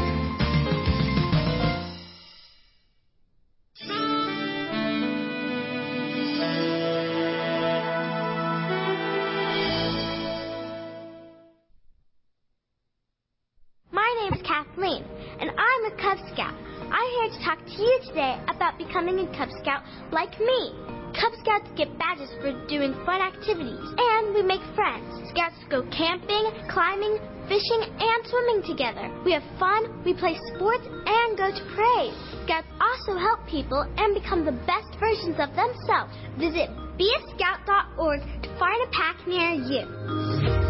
My name's Kathleen, and I'm a Cub Scout. I'm here to talk to you today about becoming a Cub Scout like me. Cub Scouts get badges for doing fun activities, and we make friends. Scouts go camping, climbing, fishing, and swimming together. We have fun, we play sports, and go to parades. Scouts also help people and become the best versions of themselves. Visit be a scout dot org to find a pack near you.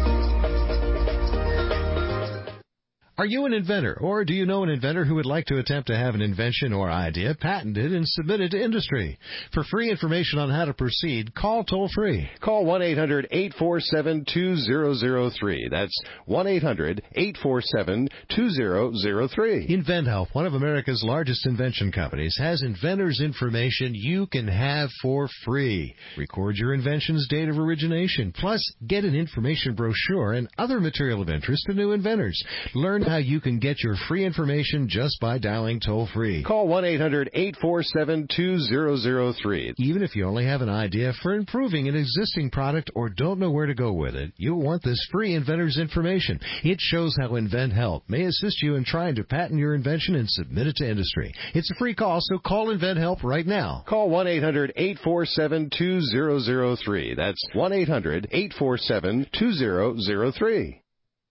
Are you an inventor, or do you know an inventor who would like to attempt to have an invention or idea patented and submitted to industry? For free information on how to proceed, call toll-free. Call one eight hundred eight four seven two zero zero three. That's one eight hundred eight four seven two zero zero three. InventHelp, one of America's largest invention companies, has inventors' information you can have for free. Record your invention's date of origination, plus get an information brochure and other material of interest to new inventors. Learn how you can get your free information just by dialing toll-free. Call one eight hundred eight four seven two zero zero three. Even if you only have an idea for improving an existing product or don't know where to go with it, you'll want this free inventor's information. It shows how InventHelp may assist you in trying to patent your invention and submit it to industry. It's a free call, so call InventHelp right now. Call one eight hundred eight four seven two zero zero three. That's one eight hundred eight four seven two zero zero three.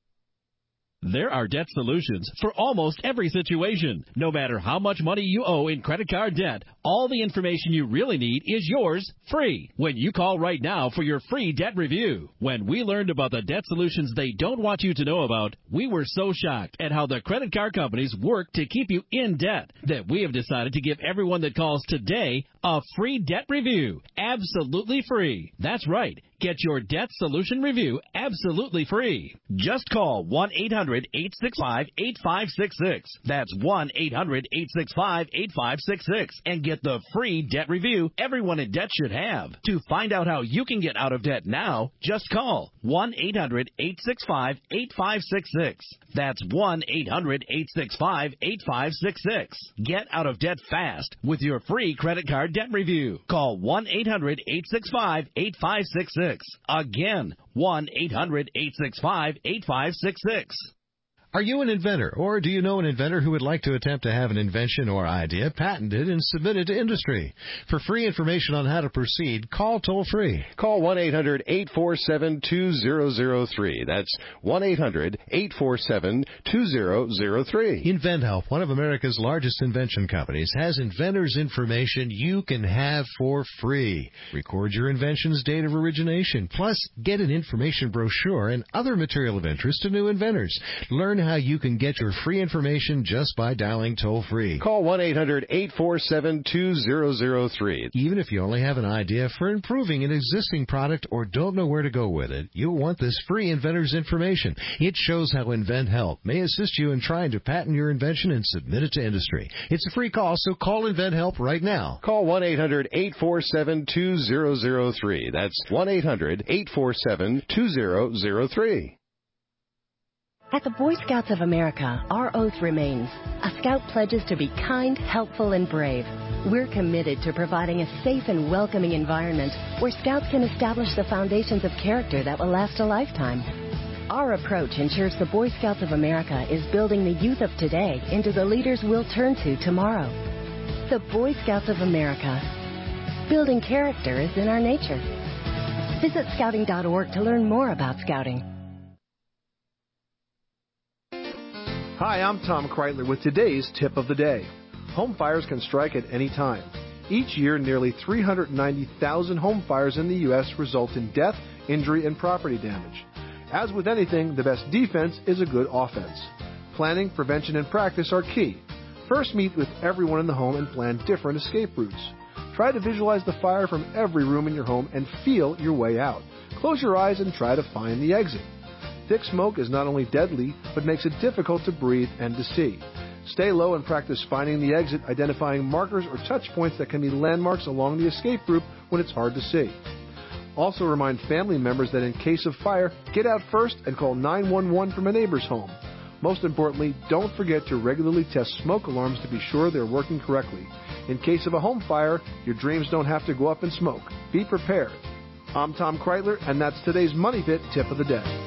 There are debt solutions for almost every situation. No matter how much money you owe in credit card debt, all the information you really need is yours free when you call right now for your free debt review. When we learned about the debt solutions they don't want you to know about, we were so shocked at how the credit card companies work to keep you in debt that we have decided to give everyone that calls today a free debt review, absolutely free. That's right. Get your debt solution review absolutely free. Just call one eight hundred eight six five eight five six six. That's one eight hundred eight six five eight five six six and get the free debt review everyone in debt should have. To find out how you can get out of debt now, just call one eight hundred eight six five eight five six six. That's one eight hundred eight six five eight five six six. Get out of debt fast with your free credit card debt review. Call one eight hundred eight six five eight five six six. Again, one eight hundred eight six five eight five six six. Are you an inventor, or do you know an inventor who would like to attempt to have an invention or idea patented and submitted to industry? For free information on how to proceed, call toll-free. Call one eight hundred eight four seven two zero zero three. That's one eight hundred eight four seven two zero zero three. InventHelp, one of America's largest invention companies, has inventors' information you can have for free. Record your invention's date of origination, plus get an information brochure and other material of interest to new inventors. Learn Learn how you can get your free information just by dialing toll-free. Call one eight hundred eight four seven two zero zero three. Even if you only have an idea for improving an existing product or don't know where to go with it, you'll want this free inventor's information. It shows how InventHelp may assist you in trying to patent your invention and submit it to industry. It's a free call, so call InventHelp right now. Call one eight hundred eight four seven two zero zero three. That's one eight hundred eight four seven two zero zero three. At the Boy Scouts of America, our oath remains. A Scout pledges to be kind, helpful, and brave. We're committed to providing a safe and welcoming environment where Scouts can establish the foundations of character that will last a lifetime. Our approach ensures the Boy Scouts of America is building the youth of today into the leaders we'll turn to tomorrow. The Boy Scouts of America. Building character is in our nature. Visit scouting dot org to learn more about Scouting. Hi, I'm Tom Kreitler with today's tip of the day. Home fires can strike at any time. Each year, nearly three hundred ninety thousand home fires in the U S result in death, injury, and property damage. As with anything, the best defense is a good offense. Planning, prevention, and practice are key. First, meet with everyone in the home and plan different escape routes. Try to visualize the fire from every room in your home and feel your way out. Close your eyes and try to find the exit. Thick smoke is not only deadly, but makes it difficult to breathe and to see. Stay low and practice finding the exit, identifying markers or touch points that can be landmarks along the escape route when it's hard to see. Also remind family members that in case of fire, get out first and call nine one one from a neighbor's home. Most importantly, don't forget to regularly test smoke alarms to be sure they're working correctly. In case of a home fire, your dreams don't have to go up in smoke. Be prepared. I'm Tom Kreitler, and that's today's Money Pit Tip of the Day.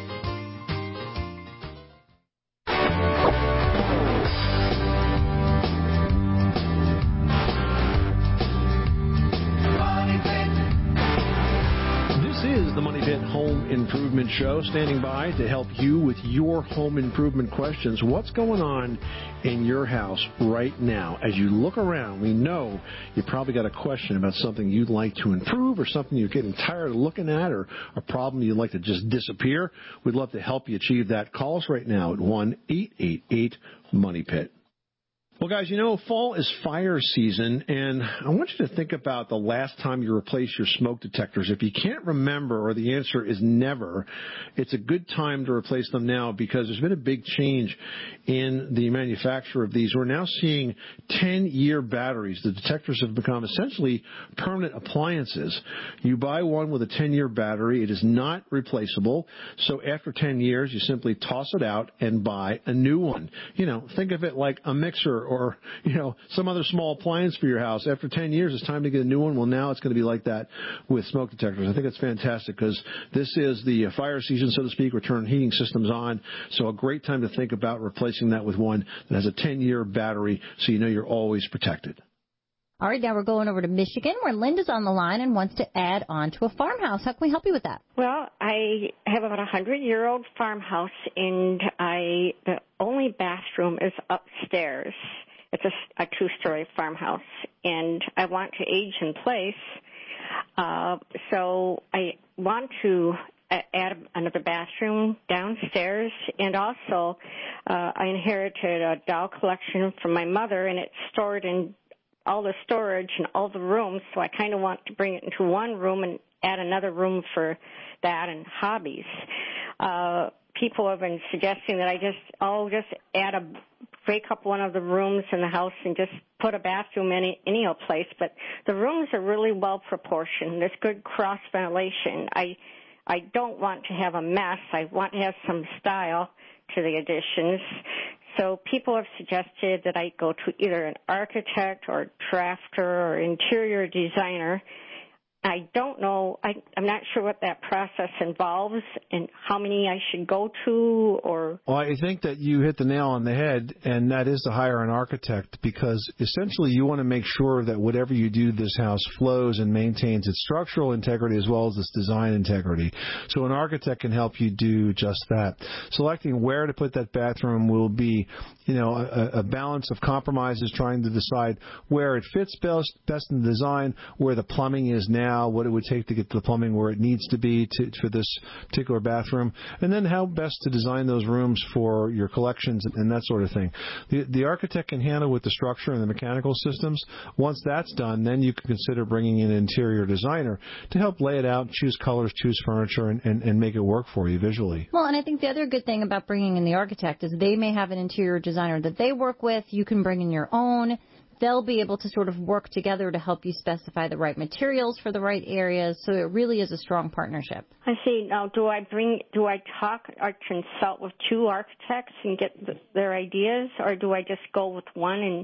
Improvement Show, standing by to help you with your home improvement questions. What's going on in your house right now? As you look around, we know you probably got a question about something you'd like to improve or something you're getting tired of looking at or a problem you'd like to just disappear. We'd love to help you achieve that. Call us right now at one eight eight eight money pit. Well, guys, you know, fall is fire season, and I want you to think about the last time you replaced your smoke detectors. If you can't remember, or the answer is never, it's a good time to replace them now because there's been a big change in the manufacture of these. We're now seeing ten-year batteries. The detectors have become essentially permanent appliances. You buy one with a ten-year battery. It is not replaceable, so after ten years, you simply toss it out and buy a new one. You know, think of it like a mixer or, you know, some other small appliance for your house. After ten years, it's time to get a new one. Well, now it's going to be like that with smoke detectors. I think it's fantastic because this is the fire season, so to speak. We're turning heating systems on. So a great time to think about replacing that with one that has a ten-year battery so you know you're always protected. All right, now we're going over to Michigan where Linda's on the line and wants to add on to a farmhouse. How can we help you with that? Well, I have about a hundred-year-old farmhouse, and I the only bathroom is upstairs. It's a, a two-story farmhouse, and I want to age in place. Uh, so I want to add another bathroom downstairs, and also uh, I inherited a doll collection from my mother, and it's stored in all the storage and all the rooms, so I kind of want to bring it into one room and add another room for that and hobbies. Uh, people have been suggesting that I just, I'll just add a, break up one of the rooms in the house and just put a bathroom in any old place, but the rooms are really well proportioned. There's good cross ventilation. I, I don't want to have a mess. I want to have some style to the additions. So people have suggested that I go to either an architect or drafter or interior designer. I don't know. I, I'm not sure what that process involves and how many I should go to or... Well, I think that you hit the nail on the head, and that is to hire an architect because essentially you want to make sure that whatever you do, this house flows and maintains its structural integrity as well as its design integrity. So an architect can help you do just that. Selecting where to put that bathroom will be, you know, a, a balance of compromises, trying to decide where it fits best, best in the design, where the plumbing is now, now, what it would take to get the plumbing where it needs to be to, for this particular bathroom, and then how best to design those rooms for your collections and, and that sort of thing. The, the architect can handle with the structure and the mechanical systems. Once that's done, then you can consider bringing in an interior designer to help lay it out, choose colors, choose furniture, and, and, and make it work for you visually. Well, and I think the other good thing about bringing in the architect is they may have an interior designer that they work with. You can bring in your own. They'll be able to sort of work together to help you specify the right materials for the right areas. So it really is a strong partnership. I see. Now, do I bring, do I talk or consult with two architects and get the, their ideas, or do I just go with one and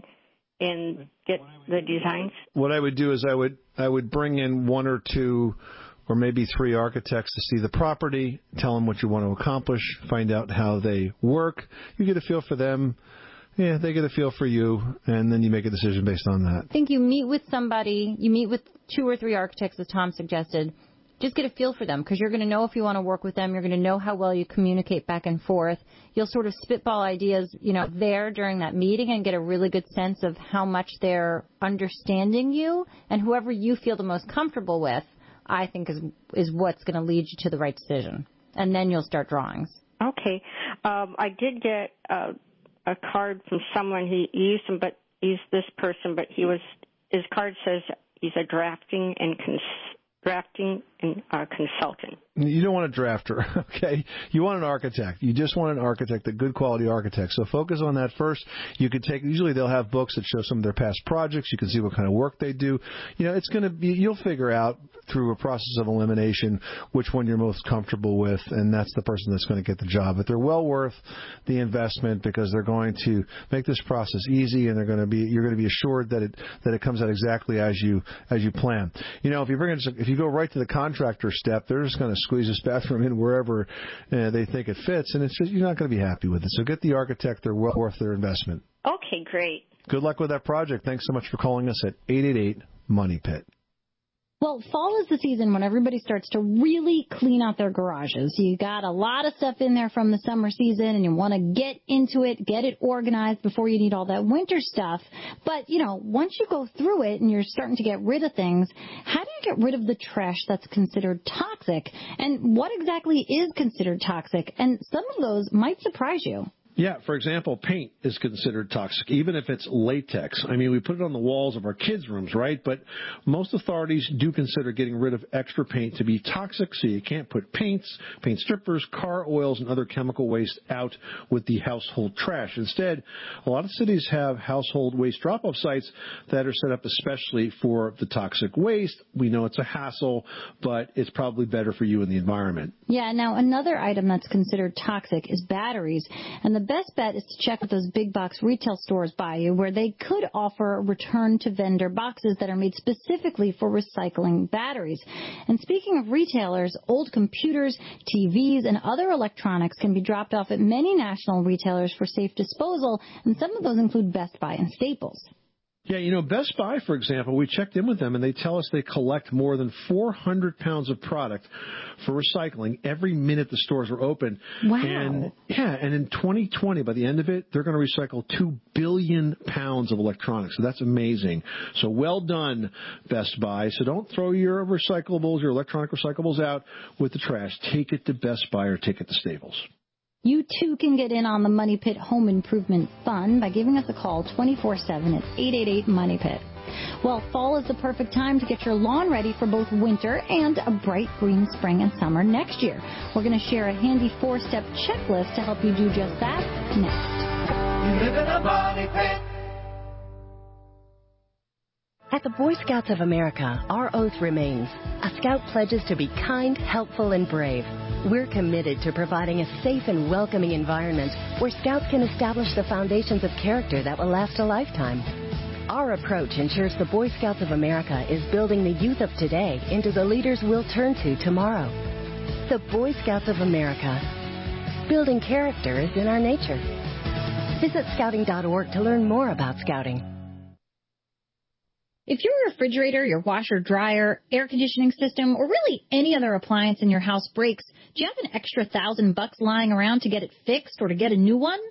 and get the designs? What I would do is I would I would bring in one or two or maybe three architects to see the property, tell them what you want to accomplish, find out how they work. You get a feel for them. Yeah, they get a feel for you, and then you make a decision based on that. I think you meet with somebody, you meet with two or three architects, as Tom suggested. Just get a feel for them, because you're going to know if you want to work with them. You're going to know how well you communicate back and forth. You'll sort of spitball ideas, you know, there during that meeting and get a really good sense of how much they're understanding you. And whoever you feel the most comfortable with, I think, is is what's going to lead you to the right decision. And then you'll start drawings. Okay. Um, I did get uh, a card from someone. He used him, but he's this person, but he was, his card says he's a drafting and cons- drafting and uh, consultant. You don't want a drafter, okay? You want an architect. You just want an architect, a good quality architect. So focus on that first. You could take, usually they'll have books that show some of their past projects. You can see what kind of work they do. You know, it's going to be, you'll figure out through a process of elimination which one you're most comfortable with, and that's the person that's going to get the job. But they're well worth the investment because they're going to make this process easy, and they're going to be, you're going to be assured that it, that it comes out exactly as you, as you plan. You know, if you bring it, if you go right to the contractor step, they're just going to squeeze this bathroom in wherever uh, they think it fits, and it's just, you're not going to be happy with it. So get the architect. They're well worth their investment. Okay, great. Good luck with that project. Thanks so much for calling us at eight eight eight money pit. Well, fall is the season when everybody starts to really clean out their garages. You got a lot of stuff in there from the summer season, and you want to get into it, get it organized before you need all that winter stuff. But, you know, once you go through it and you're starting to get rid of things, how do you get rid of the trash that's considered toxic? And what exactly is considered toxic? And some of those might surprise you. Yeah, for example, paint is considered toxic, even if it's latex. I mean, we put it on the walls of our kids' rooms, right? But most authorities do consider getting rid of extra paint to be toxic, so you can't put paints, paint strippers, car oils, and other chemical waste out with the household trash. Instead, a lot of cities have household waste drop-off sites that are set up especially for the toxic waste. We know it's a hassle, but it's probably better for you and the environment. Yeah, now another item that's considered toxic is batteries. And the best bet is to check with those big box retail stores by you, where they could offer return to vendor boxes that are made specifically for recycling batteries. And speaking of retailers, old computers, T Vs, and other electronics can be dropped off at many national retailers for safe disposal, and some of those include Best Buy and Staples. Yeah, you know, Best Buy, for example, we checked in with them, and they tell us they collect more than four hundred pounds of product for recycling every minute the stores are open. Wow. And, yeah, and in twenty twenty, by the end of it, they're going to recycle two billion pounds of electronics. So that's amazing. So well done, Best Buy. So don't throw your recyclables, your electronic recyclables out with the trash. Take it to Best Buy or take it to Staples. You, too, can get in on the Money Pit Home Improvement Fund by giving us a call twenty-four seven at eight eight eight money pit. Well, fall is the perfect time to get your lawn ready for both winter and a bright green spring and summer next year. We're going to share a handy four-step checklist to help you do just that next. You live in a money pit. At the Boy Scouts of America, our oath remains. A Scout pledges to be kind, helpful, and brave. We're committed to providing a safe and welcoming environment where Scouts can establish the foundations of character that will last a lifetime. Our approach ensures the Boy Scouts of America is building the youth of today into the leaders we'll turn to tomorrow. The Boy Scouts of America. Building character is in our nature. Visit scouting dot org to learn more about Scouting. If your refrigerator, your washer, dryer, air conditioning system, or really any other appliance in your house breaks, do you have an extra thousand bucks lying around to get it fixed or to get a new one?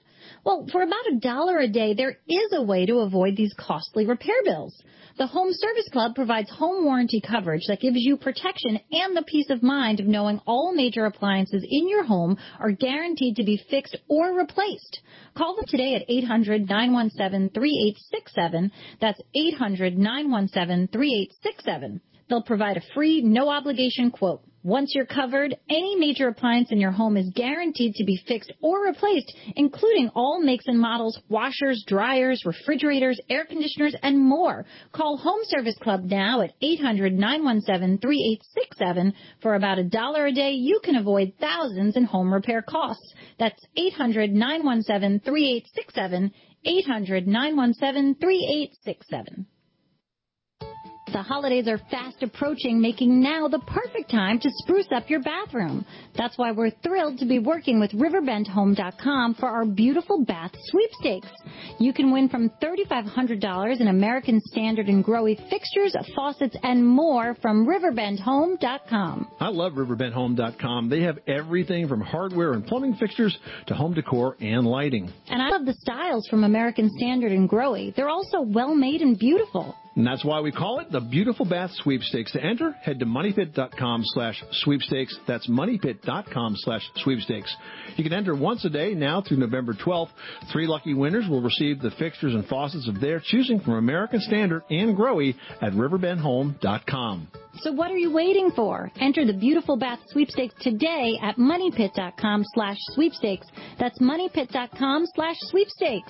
Well, for about a dollar a day, there is a way to avoid these costly repair bills. The Home Service Club provides home warranty coverage that gives you protection and the peace of mind of knowing all major appliances in your home are guaranteed to be fixed or replaced. Call them today at eight hundred, nine one seven, three eight six seven. That's eight hundred, nine one seven, three eight six seven. They'll provide a free, no-obligation quote. Once you're covered, any major appliance in your home is guaranteed to be fixed or replaced, including all makes and models, washers, dryers, refrigerators, air conditioners, and more. Call Home Service Club now at eight hundred, nine one seven, three eight six seven. For about a dollar a day, you can avoid thousands in home repair costs. That's eight hundred, nine one seven, three eight six seven, eight hundred, nine one seven, three eight six seven. The holidays are fast approaching, making now the perfect time to spruce up your bathroom. That's why we're thrilled to be working with Riverbend Home dot com for our beautiful bath sweepstakes. You can win from three thousand five hundred dollars in American Standard and Growy fixtures, faucets, and more from Riverbend Home dot com. I love Riverbend Home dot com. They have everything from hardware and plumbing fixtures to home decor and lighting. And I love the styles from American Standard and Growy. They're also well-made and beautiful. And that's why we call it the Beautiful Bath Sweepstakes. To enter, head to money pit dot com slash sweepstakes. That's money pit dot com slash sweepstakes. You can enter once a day now through November twelfth. Three lucky winners will receive the fixtures and faucets of their choosing from American Standard and Growy at Riverbend Home dot com. So what are you waiting for? Enter the Beautiful Bath Sweepstakes today at money pit dot com slash sweepstakes. That's money pit dot com slash sweepstakes.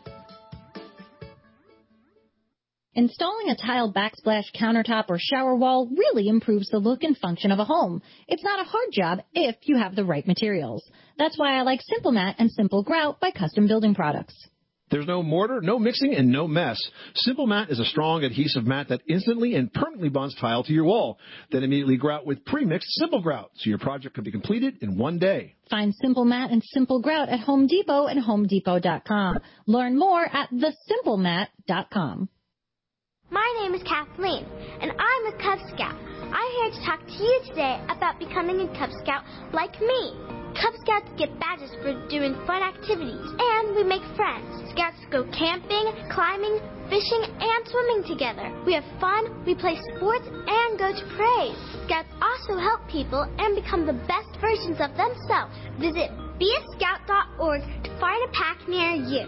Installing a tile backsplash countertop or shower wall really improves the look and function of a home. It's not a hard job if you have the right materials. That's why I like Simple Mat and Simple Grout by Custom Building Products. There's no mortar, no mixing, and no mess. Simple Mat is a strong adhesive mat that instantly and permanently bonds tile to your wall. Then immediately grout with pre-mixed Simple Grout, so your project can be completed in one day. Find Simple Mat and Simple Grout at Home Depot and home depot dot com. Learn more at the simple mat dot com. My name is Kathleen, and I'm a Cub Scout. I'm here to talk to you today about becoming a Cub Scout like me. Cub Scouts get badges for doing fun activities, and we make friends. Scouts go camping, climbing, fishing, and swimming together. We have fun, we play sports, and go to parades. Scouts also help people and become the best versions of themselves. Visit be a scout dot org to find a pack near you.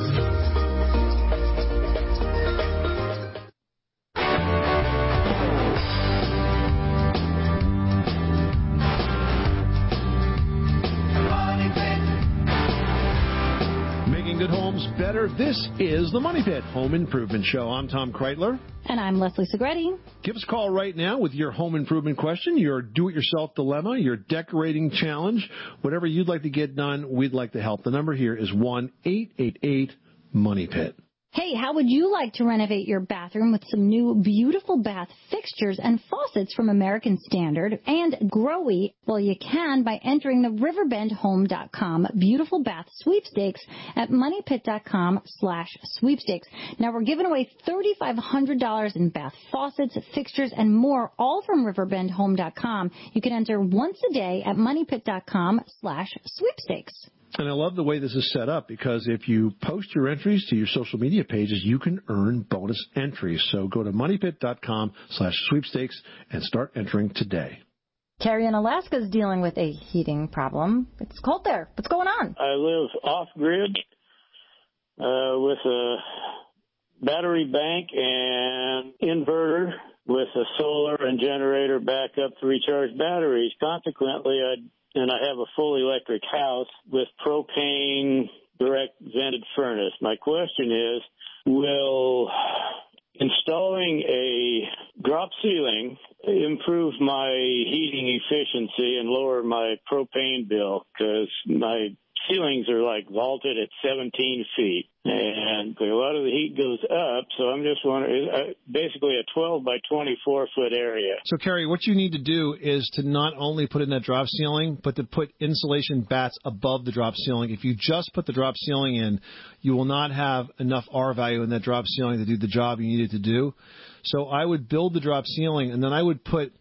Good homes better. This is the Money Pit Home Improvement Show. I'm Tom Kreitler. And I'm Leslie Segretti. Give us a call right now with your home improvement question, your do-it-yourself dilemma, your decorating challenge, whatever you'd like to get done, we'd like to help. The number here is one eight eight eight money pit. Hey, how would you like to renovate your bathroom with some new beautiful bath fixtures and faucets from American Standard and Growy? Well, you can by entering the Riverbend Home dot com Beautiful Bath Sweepstakes at money pit dot com slash sweepstakes. Now, we're giving away three thousand five hundred dollars in bath faucets, fixtures, and more, all from Riverbend Home dot com. You can enter once a day at money pit dot com slash sweepstakes. And I love the way this is set up because if you post your entries to your social media pages, you can earn bonus entries. So go to money pit dot com slash sweepstakes and start entering today. Carrie in Alaska is dealing with a heating problem. It's cold there. What's going on? I live off-grid uh, with a battery bank and inverter with a solar and generator backup to recharge batteries. Consequently, I and I have a full electric house with propane direct vented furnace. My question is, will installing a drop ceiling improve my heating efficiency and lower my propane bill? Because my ceilings are like vaulted at seventeen feet, and a lot of the heat goes up, so I'm just wondering, uh, basically a twelve by twenty-four foot area. So, Carrie, what you need to do is to not only put in that drop ceiling, but to put insulation bats above the drop ceiling. If you just put the drop ceiling in, you will not have enough R value in that drop ceiling to do the job you need it to do. So I would build the drop ceiling, and then I would put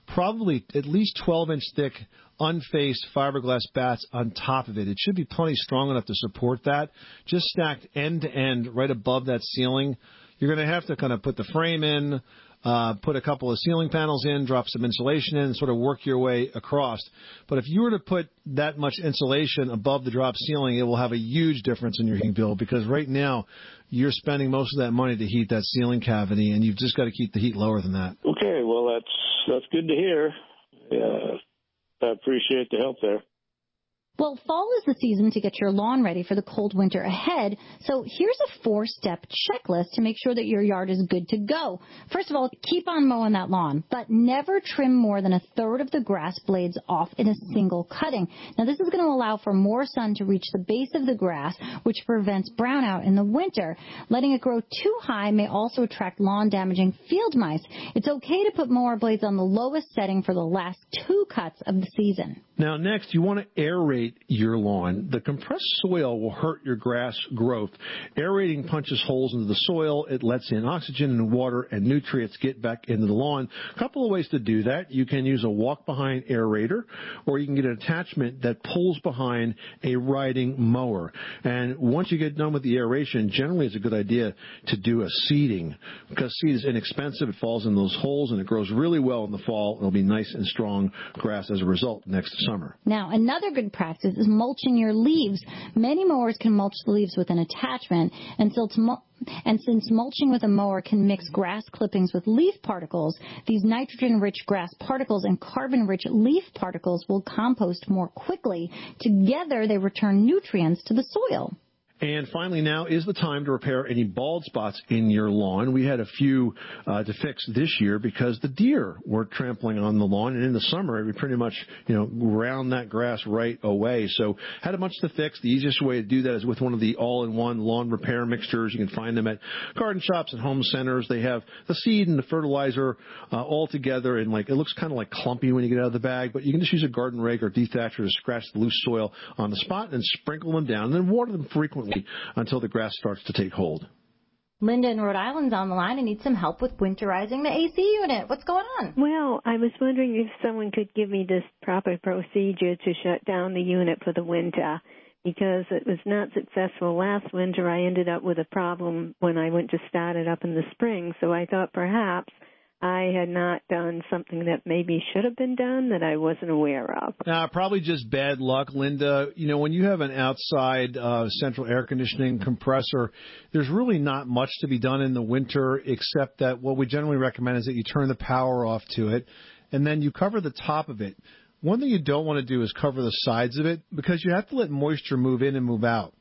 probably at least twelve inch thick unfaced fiberglass bats on top of it. It should be plenty strong enough to support that. Just stacked end to end right above that ceiling. You're going to have to kind of put the frame in, uh, put a couple of ceiling panels in, drop some insulation in, and sort of work your way across. But if you were to put that much insulation above the drop ceiling, it will have a huge difference in your heating bill, because right now you're spending most of that money to heat that ceiling cavity, and you've just got to keep the heat lower than that. Okay, well, that's that's good to hear. Uh, I appreciate the help there. Well, fall is the season to get your lawn ready for the cold winter ahead. So here's a four-step checklist to make sure that your yard is good to go. First of all, keep on mowing that lawn, but never trim more than a third of the grass blades off in a single cutting. Now, this is going to allow for more sun to reach the base of the grass, which prevents brownout in the winter. Letting it grow too high may also attract lawn-damaging field mice. It's okay to put mower blades on the lowest setting for the last two cuts of the season. Now, next, you want to aerate your lawn. The compressed soil will hurt your grass growth. Aerating punches holes into the soil. It lets in oxygen and water and nutrients get back into the lawn. A couple of ways to do that. You can use a walk-behind aerator, or you can get an attachment that pulls behind a riding mower. And once you get done with the aeration, generally it's a good idea to do a seeding, because seed is inexpensive. It falls in those holes, and it grows really well in the fall. It'll be nice and strong grass as a result next summer. Now, another good practice is mulching your leaves. Many mowers can mulch the leaves with an attachment, and since, mul- and since mulching with a mower can mix grass clippings with leaf particles, these nitrogen-rich grass particles and carbon-rich leaf particles will compost more quickly. Together, they return nutrients to the soil. And finally, now is the time to repair any bald spots in your lawn. We had a few uh, to fix this year because the deer were trampling on the lawn, and in the summer we pretty much, you know, round that grass right away. So had a bunch to fix. The easiest way to do that is with one of the all-in-one lawn repair mixtures. You can find them at garden shops and home centers. They have the seed and the fertilizer uh, all together, and like it looks kind of like clumpy when you get out of the bag, but you can just use a garden rake or dethatcher to scratch the loose soil on the spot and sprinkle them down, and then water them frequently until the grass starts to take hold. Linda in Rhode Island's on the line and needs some help with winterizing the A C unit. What's going on? Well, I was wondering if someone could give me this proper procedure to shut down the unit for the winter, because it was not successful last winter. I ended up with a problem when I went to start it up in the spring, so I thought perhaps I had not done something that maybe should have been done that I wasn't aware of. Uh, probably just bad luck, Linda. You know, when you have an outside uh, central air conditioning compressor, there's really not much to be done in the winter, except that what we generally recommend is that you turn the power off to it, and then you cover the top of it. One thing you don't want to do is cover the sides of it, because you have to let moisture move in and move out.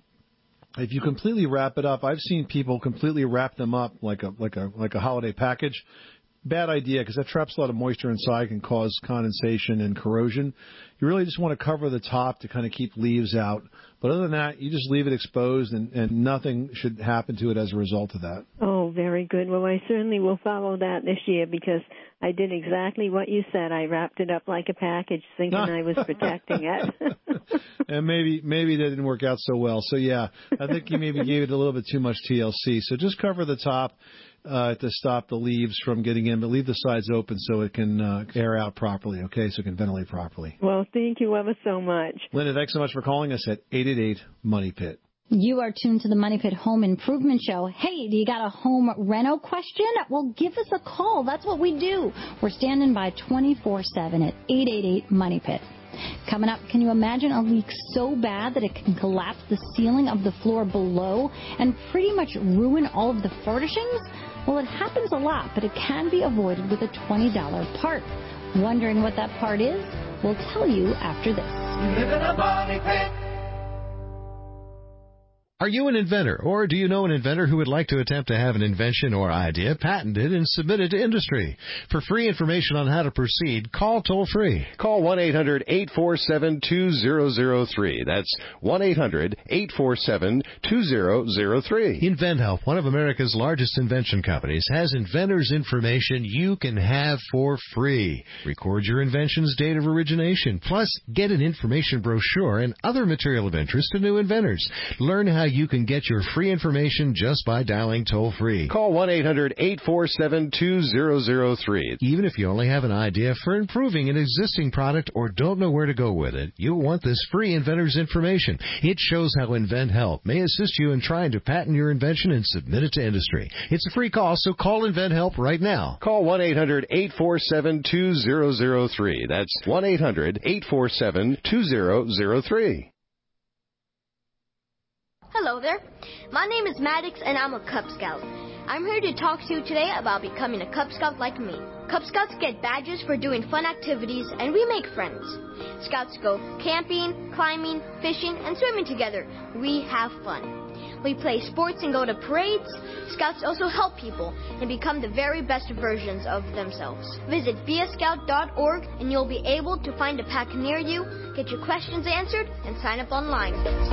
If you completely wrap it up, I've seen people completely wrap them up like a like a like a holiday package. Bad idea, because that traps a lot of moisture inside, can cause condensation and corrosion. You really just want to cover the top to kind of keep leaves out. But other than that, you just leave it exposed, and, and nothing should happen to it as a result of that. Oh, very good. Well, I certainly will follow that this year, because I did exactly what you said. I wrapped it up like a package, thinking I was protecting it. And maybe maybe that didn't work out so well. So, yeah, I think you maybe gave it a little bit too much T L C. So just cover the top uh, to stop the leaves from getting in, but leave the sides open so it can uh, air out properly, okay, so it can ventilate properly. Well, thank you ever so much. Linda, thanks so much for calling us at eight eight eight money pit. You are tuned to the Money Pit Home Improvement Show. Hey, do you got a home reno question? Well, give us a call. That's what we do. We're standing by twenty-four seven at eight eight eight money pit. Coming up, can you imagine a leak so bad that it can collapse the ceiling of the floor below and pretty much ruin all of the furnishings? Well, it happens a lot, but it can be avoided with a twenty dollars part. Wondering what that part is? We'll tell you after this. Live in a money pit. Are you an inventor, or do you know an inventor who would like to attempt to have an invention or idea patented and submitted to industry? For free information on how to proceed, call toll-free. Call one eight hundred eight four seven two zero zero three. That's one eight hundred eight four seven two zero zero three. InventHelp, one of America's largest invention companies, has inventors' information you can have for free. Record your invention's date of origination, plus get an information brochure and other material of interest to new inventors. Learn how you can get your free information just by dialing toll-free. Call one eight hundred eight four seven two zero zero three. Even if you only have an idea for improving an existing product or don't know where to go with it, you'll want this free inventor's information. It shows how InventHelp may assist you in trying to patent your invention and submit it to industry. It's a free call, so call InventHelp right now. Call one eight hundred eight four seven two zero zero three. That's one eight hundred eight four seven two zero zero three. Hello there. My name is Maddox, and I'm a Cub Scout. I'm here to talk to you today about becoming a Cub Scout like me. Cub Scouts get badges for doing fun activities, and we make friends. Scouts go camping, climbing, fishing, and swimming together. We have fun. We play sports and go to parades. Scouts also help people and become the very best versions of themselves. Visit be a scout dot org and you'll be able to find a pack near you, get your questions answered, and sign up online.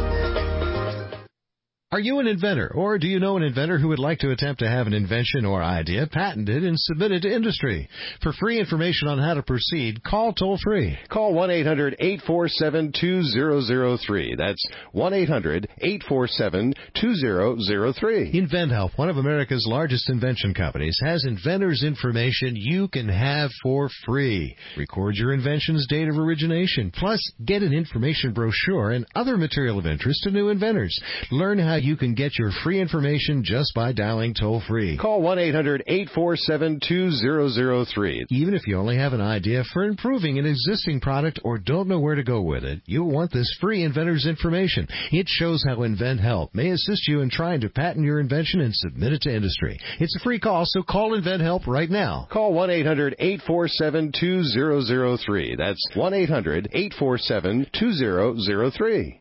Are you an inventor, or do you know an inventor who would like to attempt to have an invention or idea patented and submitted to industry? For free information on how to proceed, call toll-free. Call one eight hundred eight four seven two zero zero three. That's one eight hundred eight four seven two zero zero three. InventHelp, one of America's largest invention companies, has inventors' information you can have for free. Record your invention's date of origination, plus get an information brochure and other material of interest to new inventors. Learn how you can get your free information just by dialing toll-free. Call one eight hundred eight four seven two zero zero three. Even if you only have an idea for improving an existing product or don't know where to go with it, you'll want this free inventor's information. It shows how InventHelp may assist you in trying to patent your invention and submit it to industry. It's a free call, so call InventHelp right now. Call one eight hundred eight four seven two zero zero three. That's one eight hundred eight four seven two zero zero three.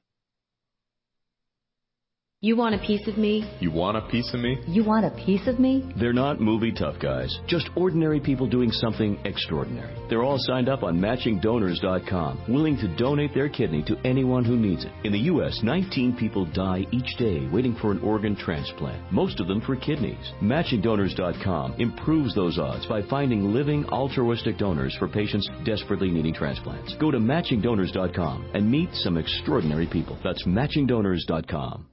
You want a piece of me? You want a piece of me? You want a piece of me? They're not movie tough guys, just ordinary people doing something extraordinary. They're all signed up on matching donors dot com, willing to donate their kidney to anyone who needs it. In the U S, nineteen people die each day waiting for an organ transplant, most of them for kidneys. matching donors dot com improves those odds by finding living altruistic donors for patients desperately needing transplants. Go to matching donors dot com and meet some extraordinary people. That's matching donors dot com.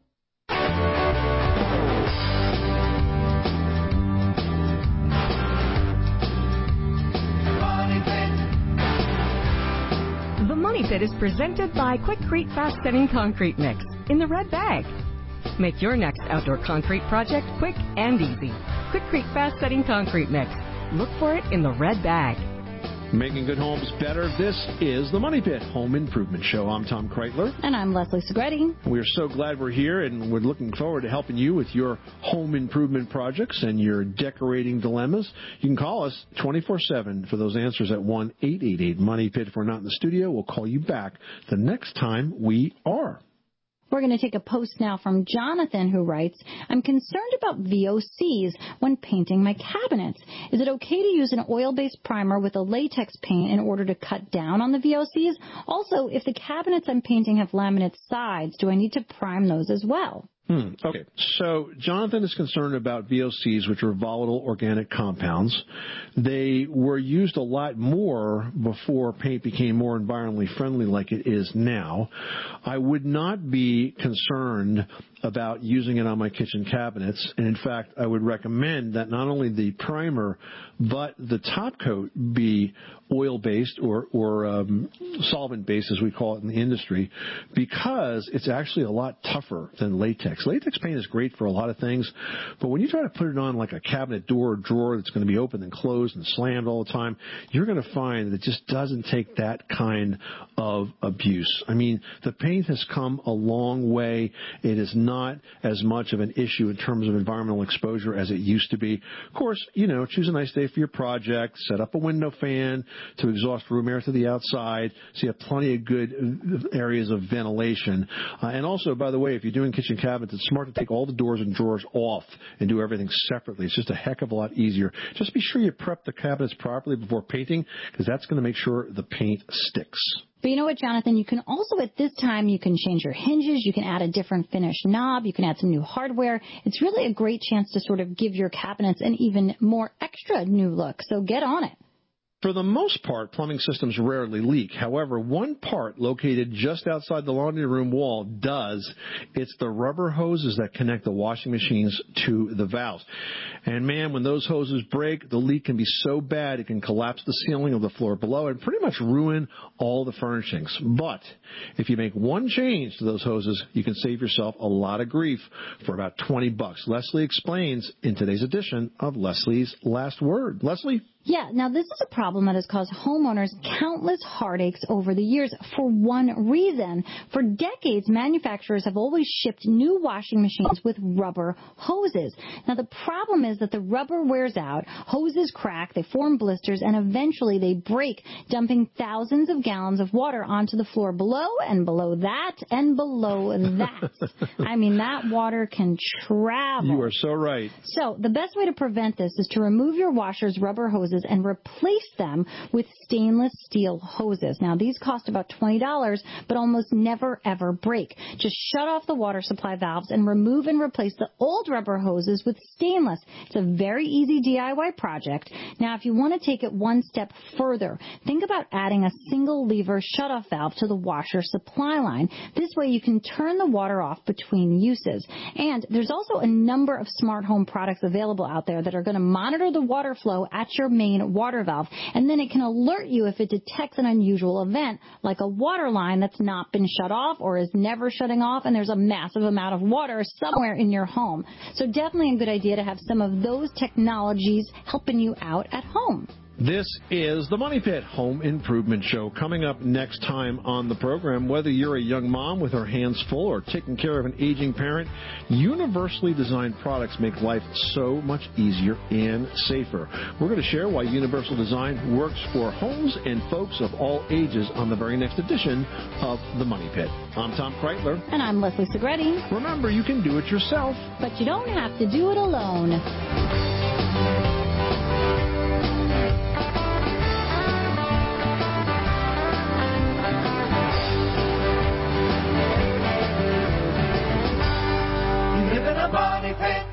The Money Pit is presented by Quikrete Fast Setting Concrete Mix in the red bag. Make your next outdoor concrete project quick and easy. Quikrete Fast Setting Concrete Mix. Look for it in the red bag. Making good homes better. This is the Money Pit Home Improvement Show. I'm Tom Kreitler. And I'm Leslie Segretti. We're so glad we're here, and we're looking forward to helping you with your home improvement projects and your decorating dilemmas. You can call us twenty-four seven for those answers at one eight eight eight Money Pit. If we're not in the studio, we'll call you back the next time we are. We're going to take a post now from Jonathan, who writes, I'm concerned about V O Cs when painting my cabinets. Is it okay to use an oil-based primer with a latex paint in order to cut down on the V O Cs? Also, if the cabinets I'm painting have laminate sides, do I need to prime those as well? Hmm. Okay, so Jonathan is concerned about V O Cs, which are volatile organic compounds. They were used a lot more before paint became more environmentally friendly like it is now. I would not be concerned about using it on my kitchen cabinets. And in fact, I would recommend that not only the primer, but the top coat be oil-based or, or um, solvent-based, as we call it in the industry, because it's actually a lot tougher than latex. Latex paint is great for a lot of things, but when you try to put it on like a cabinet door or drawer that's going to be open and closed and slammed all the time, you're going to find that it just doesn't take that kind of abuse. I mean, the paint has come a long way. It is not as much of an issue in terms of environmental exposure as it used to be. Of course, you know, choose a nice day for your project, set up a window fan to exhaust room air to the outside, so you have plenty of good areas of ventilation. Uh, and also, by the way, if you're doing kitchen cabinets, it's smart to take all the doors and drawers off and do everything separately. It's just a heck of a lot easier. Just be sure you prep the cabinets properly before painting, because that's going to make sure the paint sticks. But you know what, Jonathan? You can also, at this time, you can change your hinges. You can add a different finish knob. You can add some new hardware. It's really a great chance to sort of give your cabinets an even more extra new look. So get on it. For the most part, plumbing systems rarely leak. However, one part located just outside the laundry room wall does. It's the rubber hoses that connect the washing machines to the valves. And man, when those hoses break, the leak can be so bad it can collapse the ceiling of the floor below and pretty much ruin all the furnishings. But if you make one change to those hoses, you can save yourself a lot of grief for about twenty bucks. Leslie explains in today's edition of Leslie's Last Word. Leslie? Yeah, now this is a problem that has caused homeowners countless heartaches over the years for one reason. For decades, manufacturers have always shipped new washing machines with rubber hoses. Now the problem is that the rubber wears out, hoses crack, they form blisters, and eventually they break, dumping thousands of gallons of water onto the floor below and below that and below that. I mean, that water can travel. You are so right. So the best way to prevent this is to remove your washer's rubber hoses and replace them with stainless steel hoses. Now, these cost about twenty dollars, but almost never, ever break. Just shut off the water supply valves and remove and replace the old rubber hoses with stainless. It's a very easy D I Y project. Now, if you want to take it one step further, think about adding a single lever shutoff valve to the washer supply line. This way, you can turn the water off between uses. And there's also a number of smart home products available out there that are going to monitor the water flow at your main water valve, and then it can alert you if it detects an unusual event, like a water line that's not been shut off or is never shutting off, and there's a massive amount of water somewhere in your home. So definitely a good idea to have some of those technologies helping you out at home. This is the Money Pit Home Improvement Show. Coming up next time on the program, whether you're a young mom with her hands full or taking care of an aging parent, universally designed products make life so much easier and safer. We're going to share why Universal Design works for homes and folks of all ages on the very next edition of the Money Pit. I'm Tom Kreitler. And I'm Leslie Segretti. Remember, you can do it yourself, but you don't have to do it alone. Money Pit.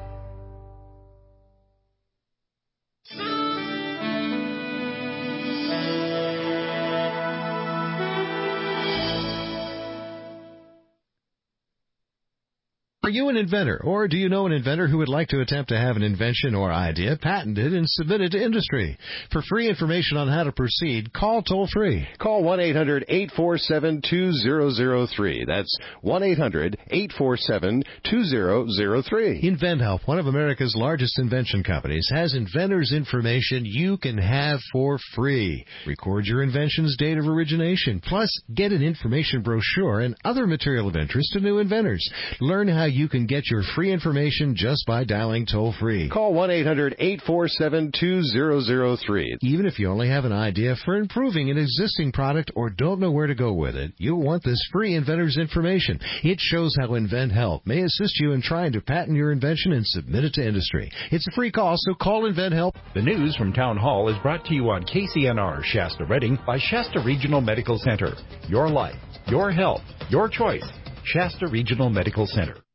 Are you an inventor, or do you know an inventor who would like to attempt to have an invention or idea patented and submitted to industry? For free information on how to proceed, call toll-free. Call one eight hundred eight four seven two zero zero three. That's one eight hundred eight four seven two zero zero three. InventHelp, one of America's largest invention companies, has inventors' information you can have for free. Record your invention's date of origination, plus get an information brochure and other material of interest to new inventors. Learn how you can get your free information just by dialing toll-free. Call one eight hundred eight four seven two zero zero three. Even if you only have an idea for improving an existing product or don't know where to go with it, you'll want this free inventor's information. It shows how InventHelp may assist you in trying to patent your invention and submit it to industry. It's a free call, so call InventHelp. The news from Town Hall is brought to you on K C N R Shasta Redding by Shasta Regional Medical Center. Your life, your health, your choice. Shasta Regional Medical Center.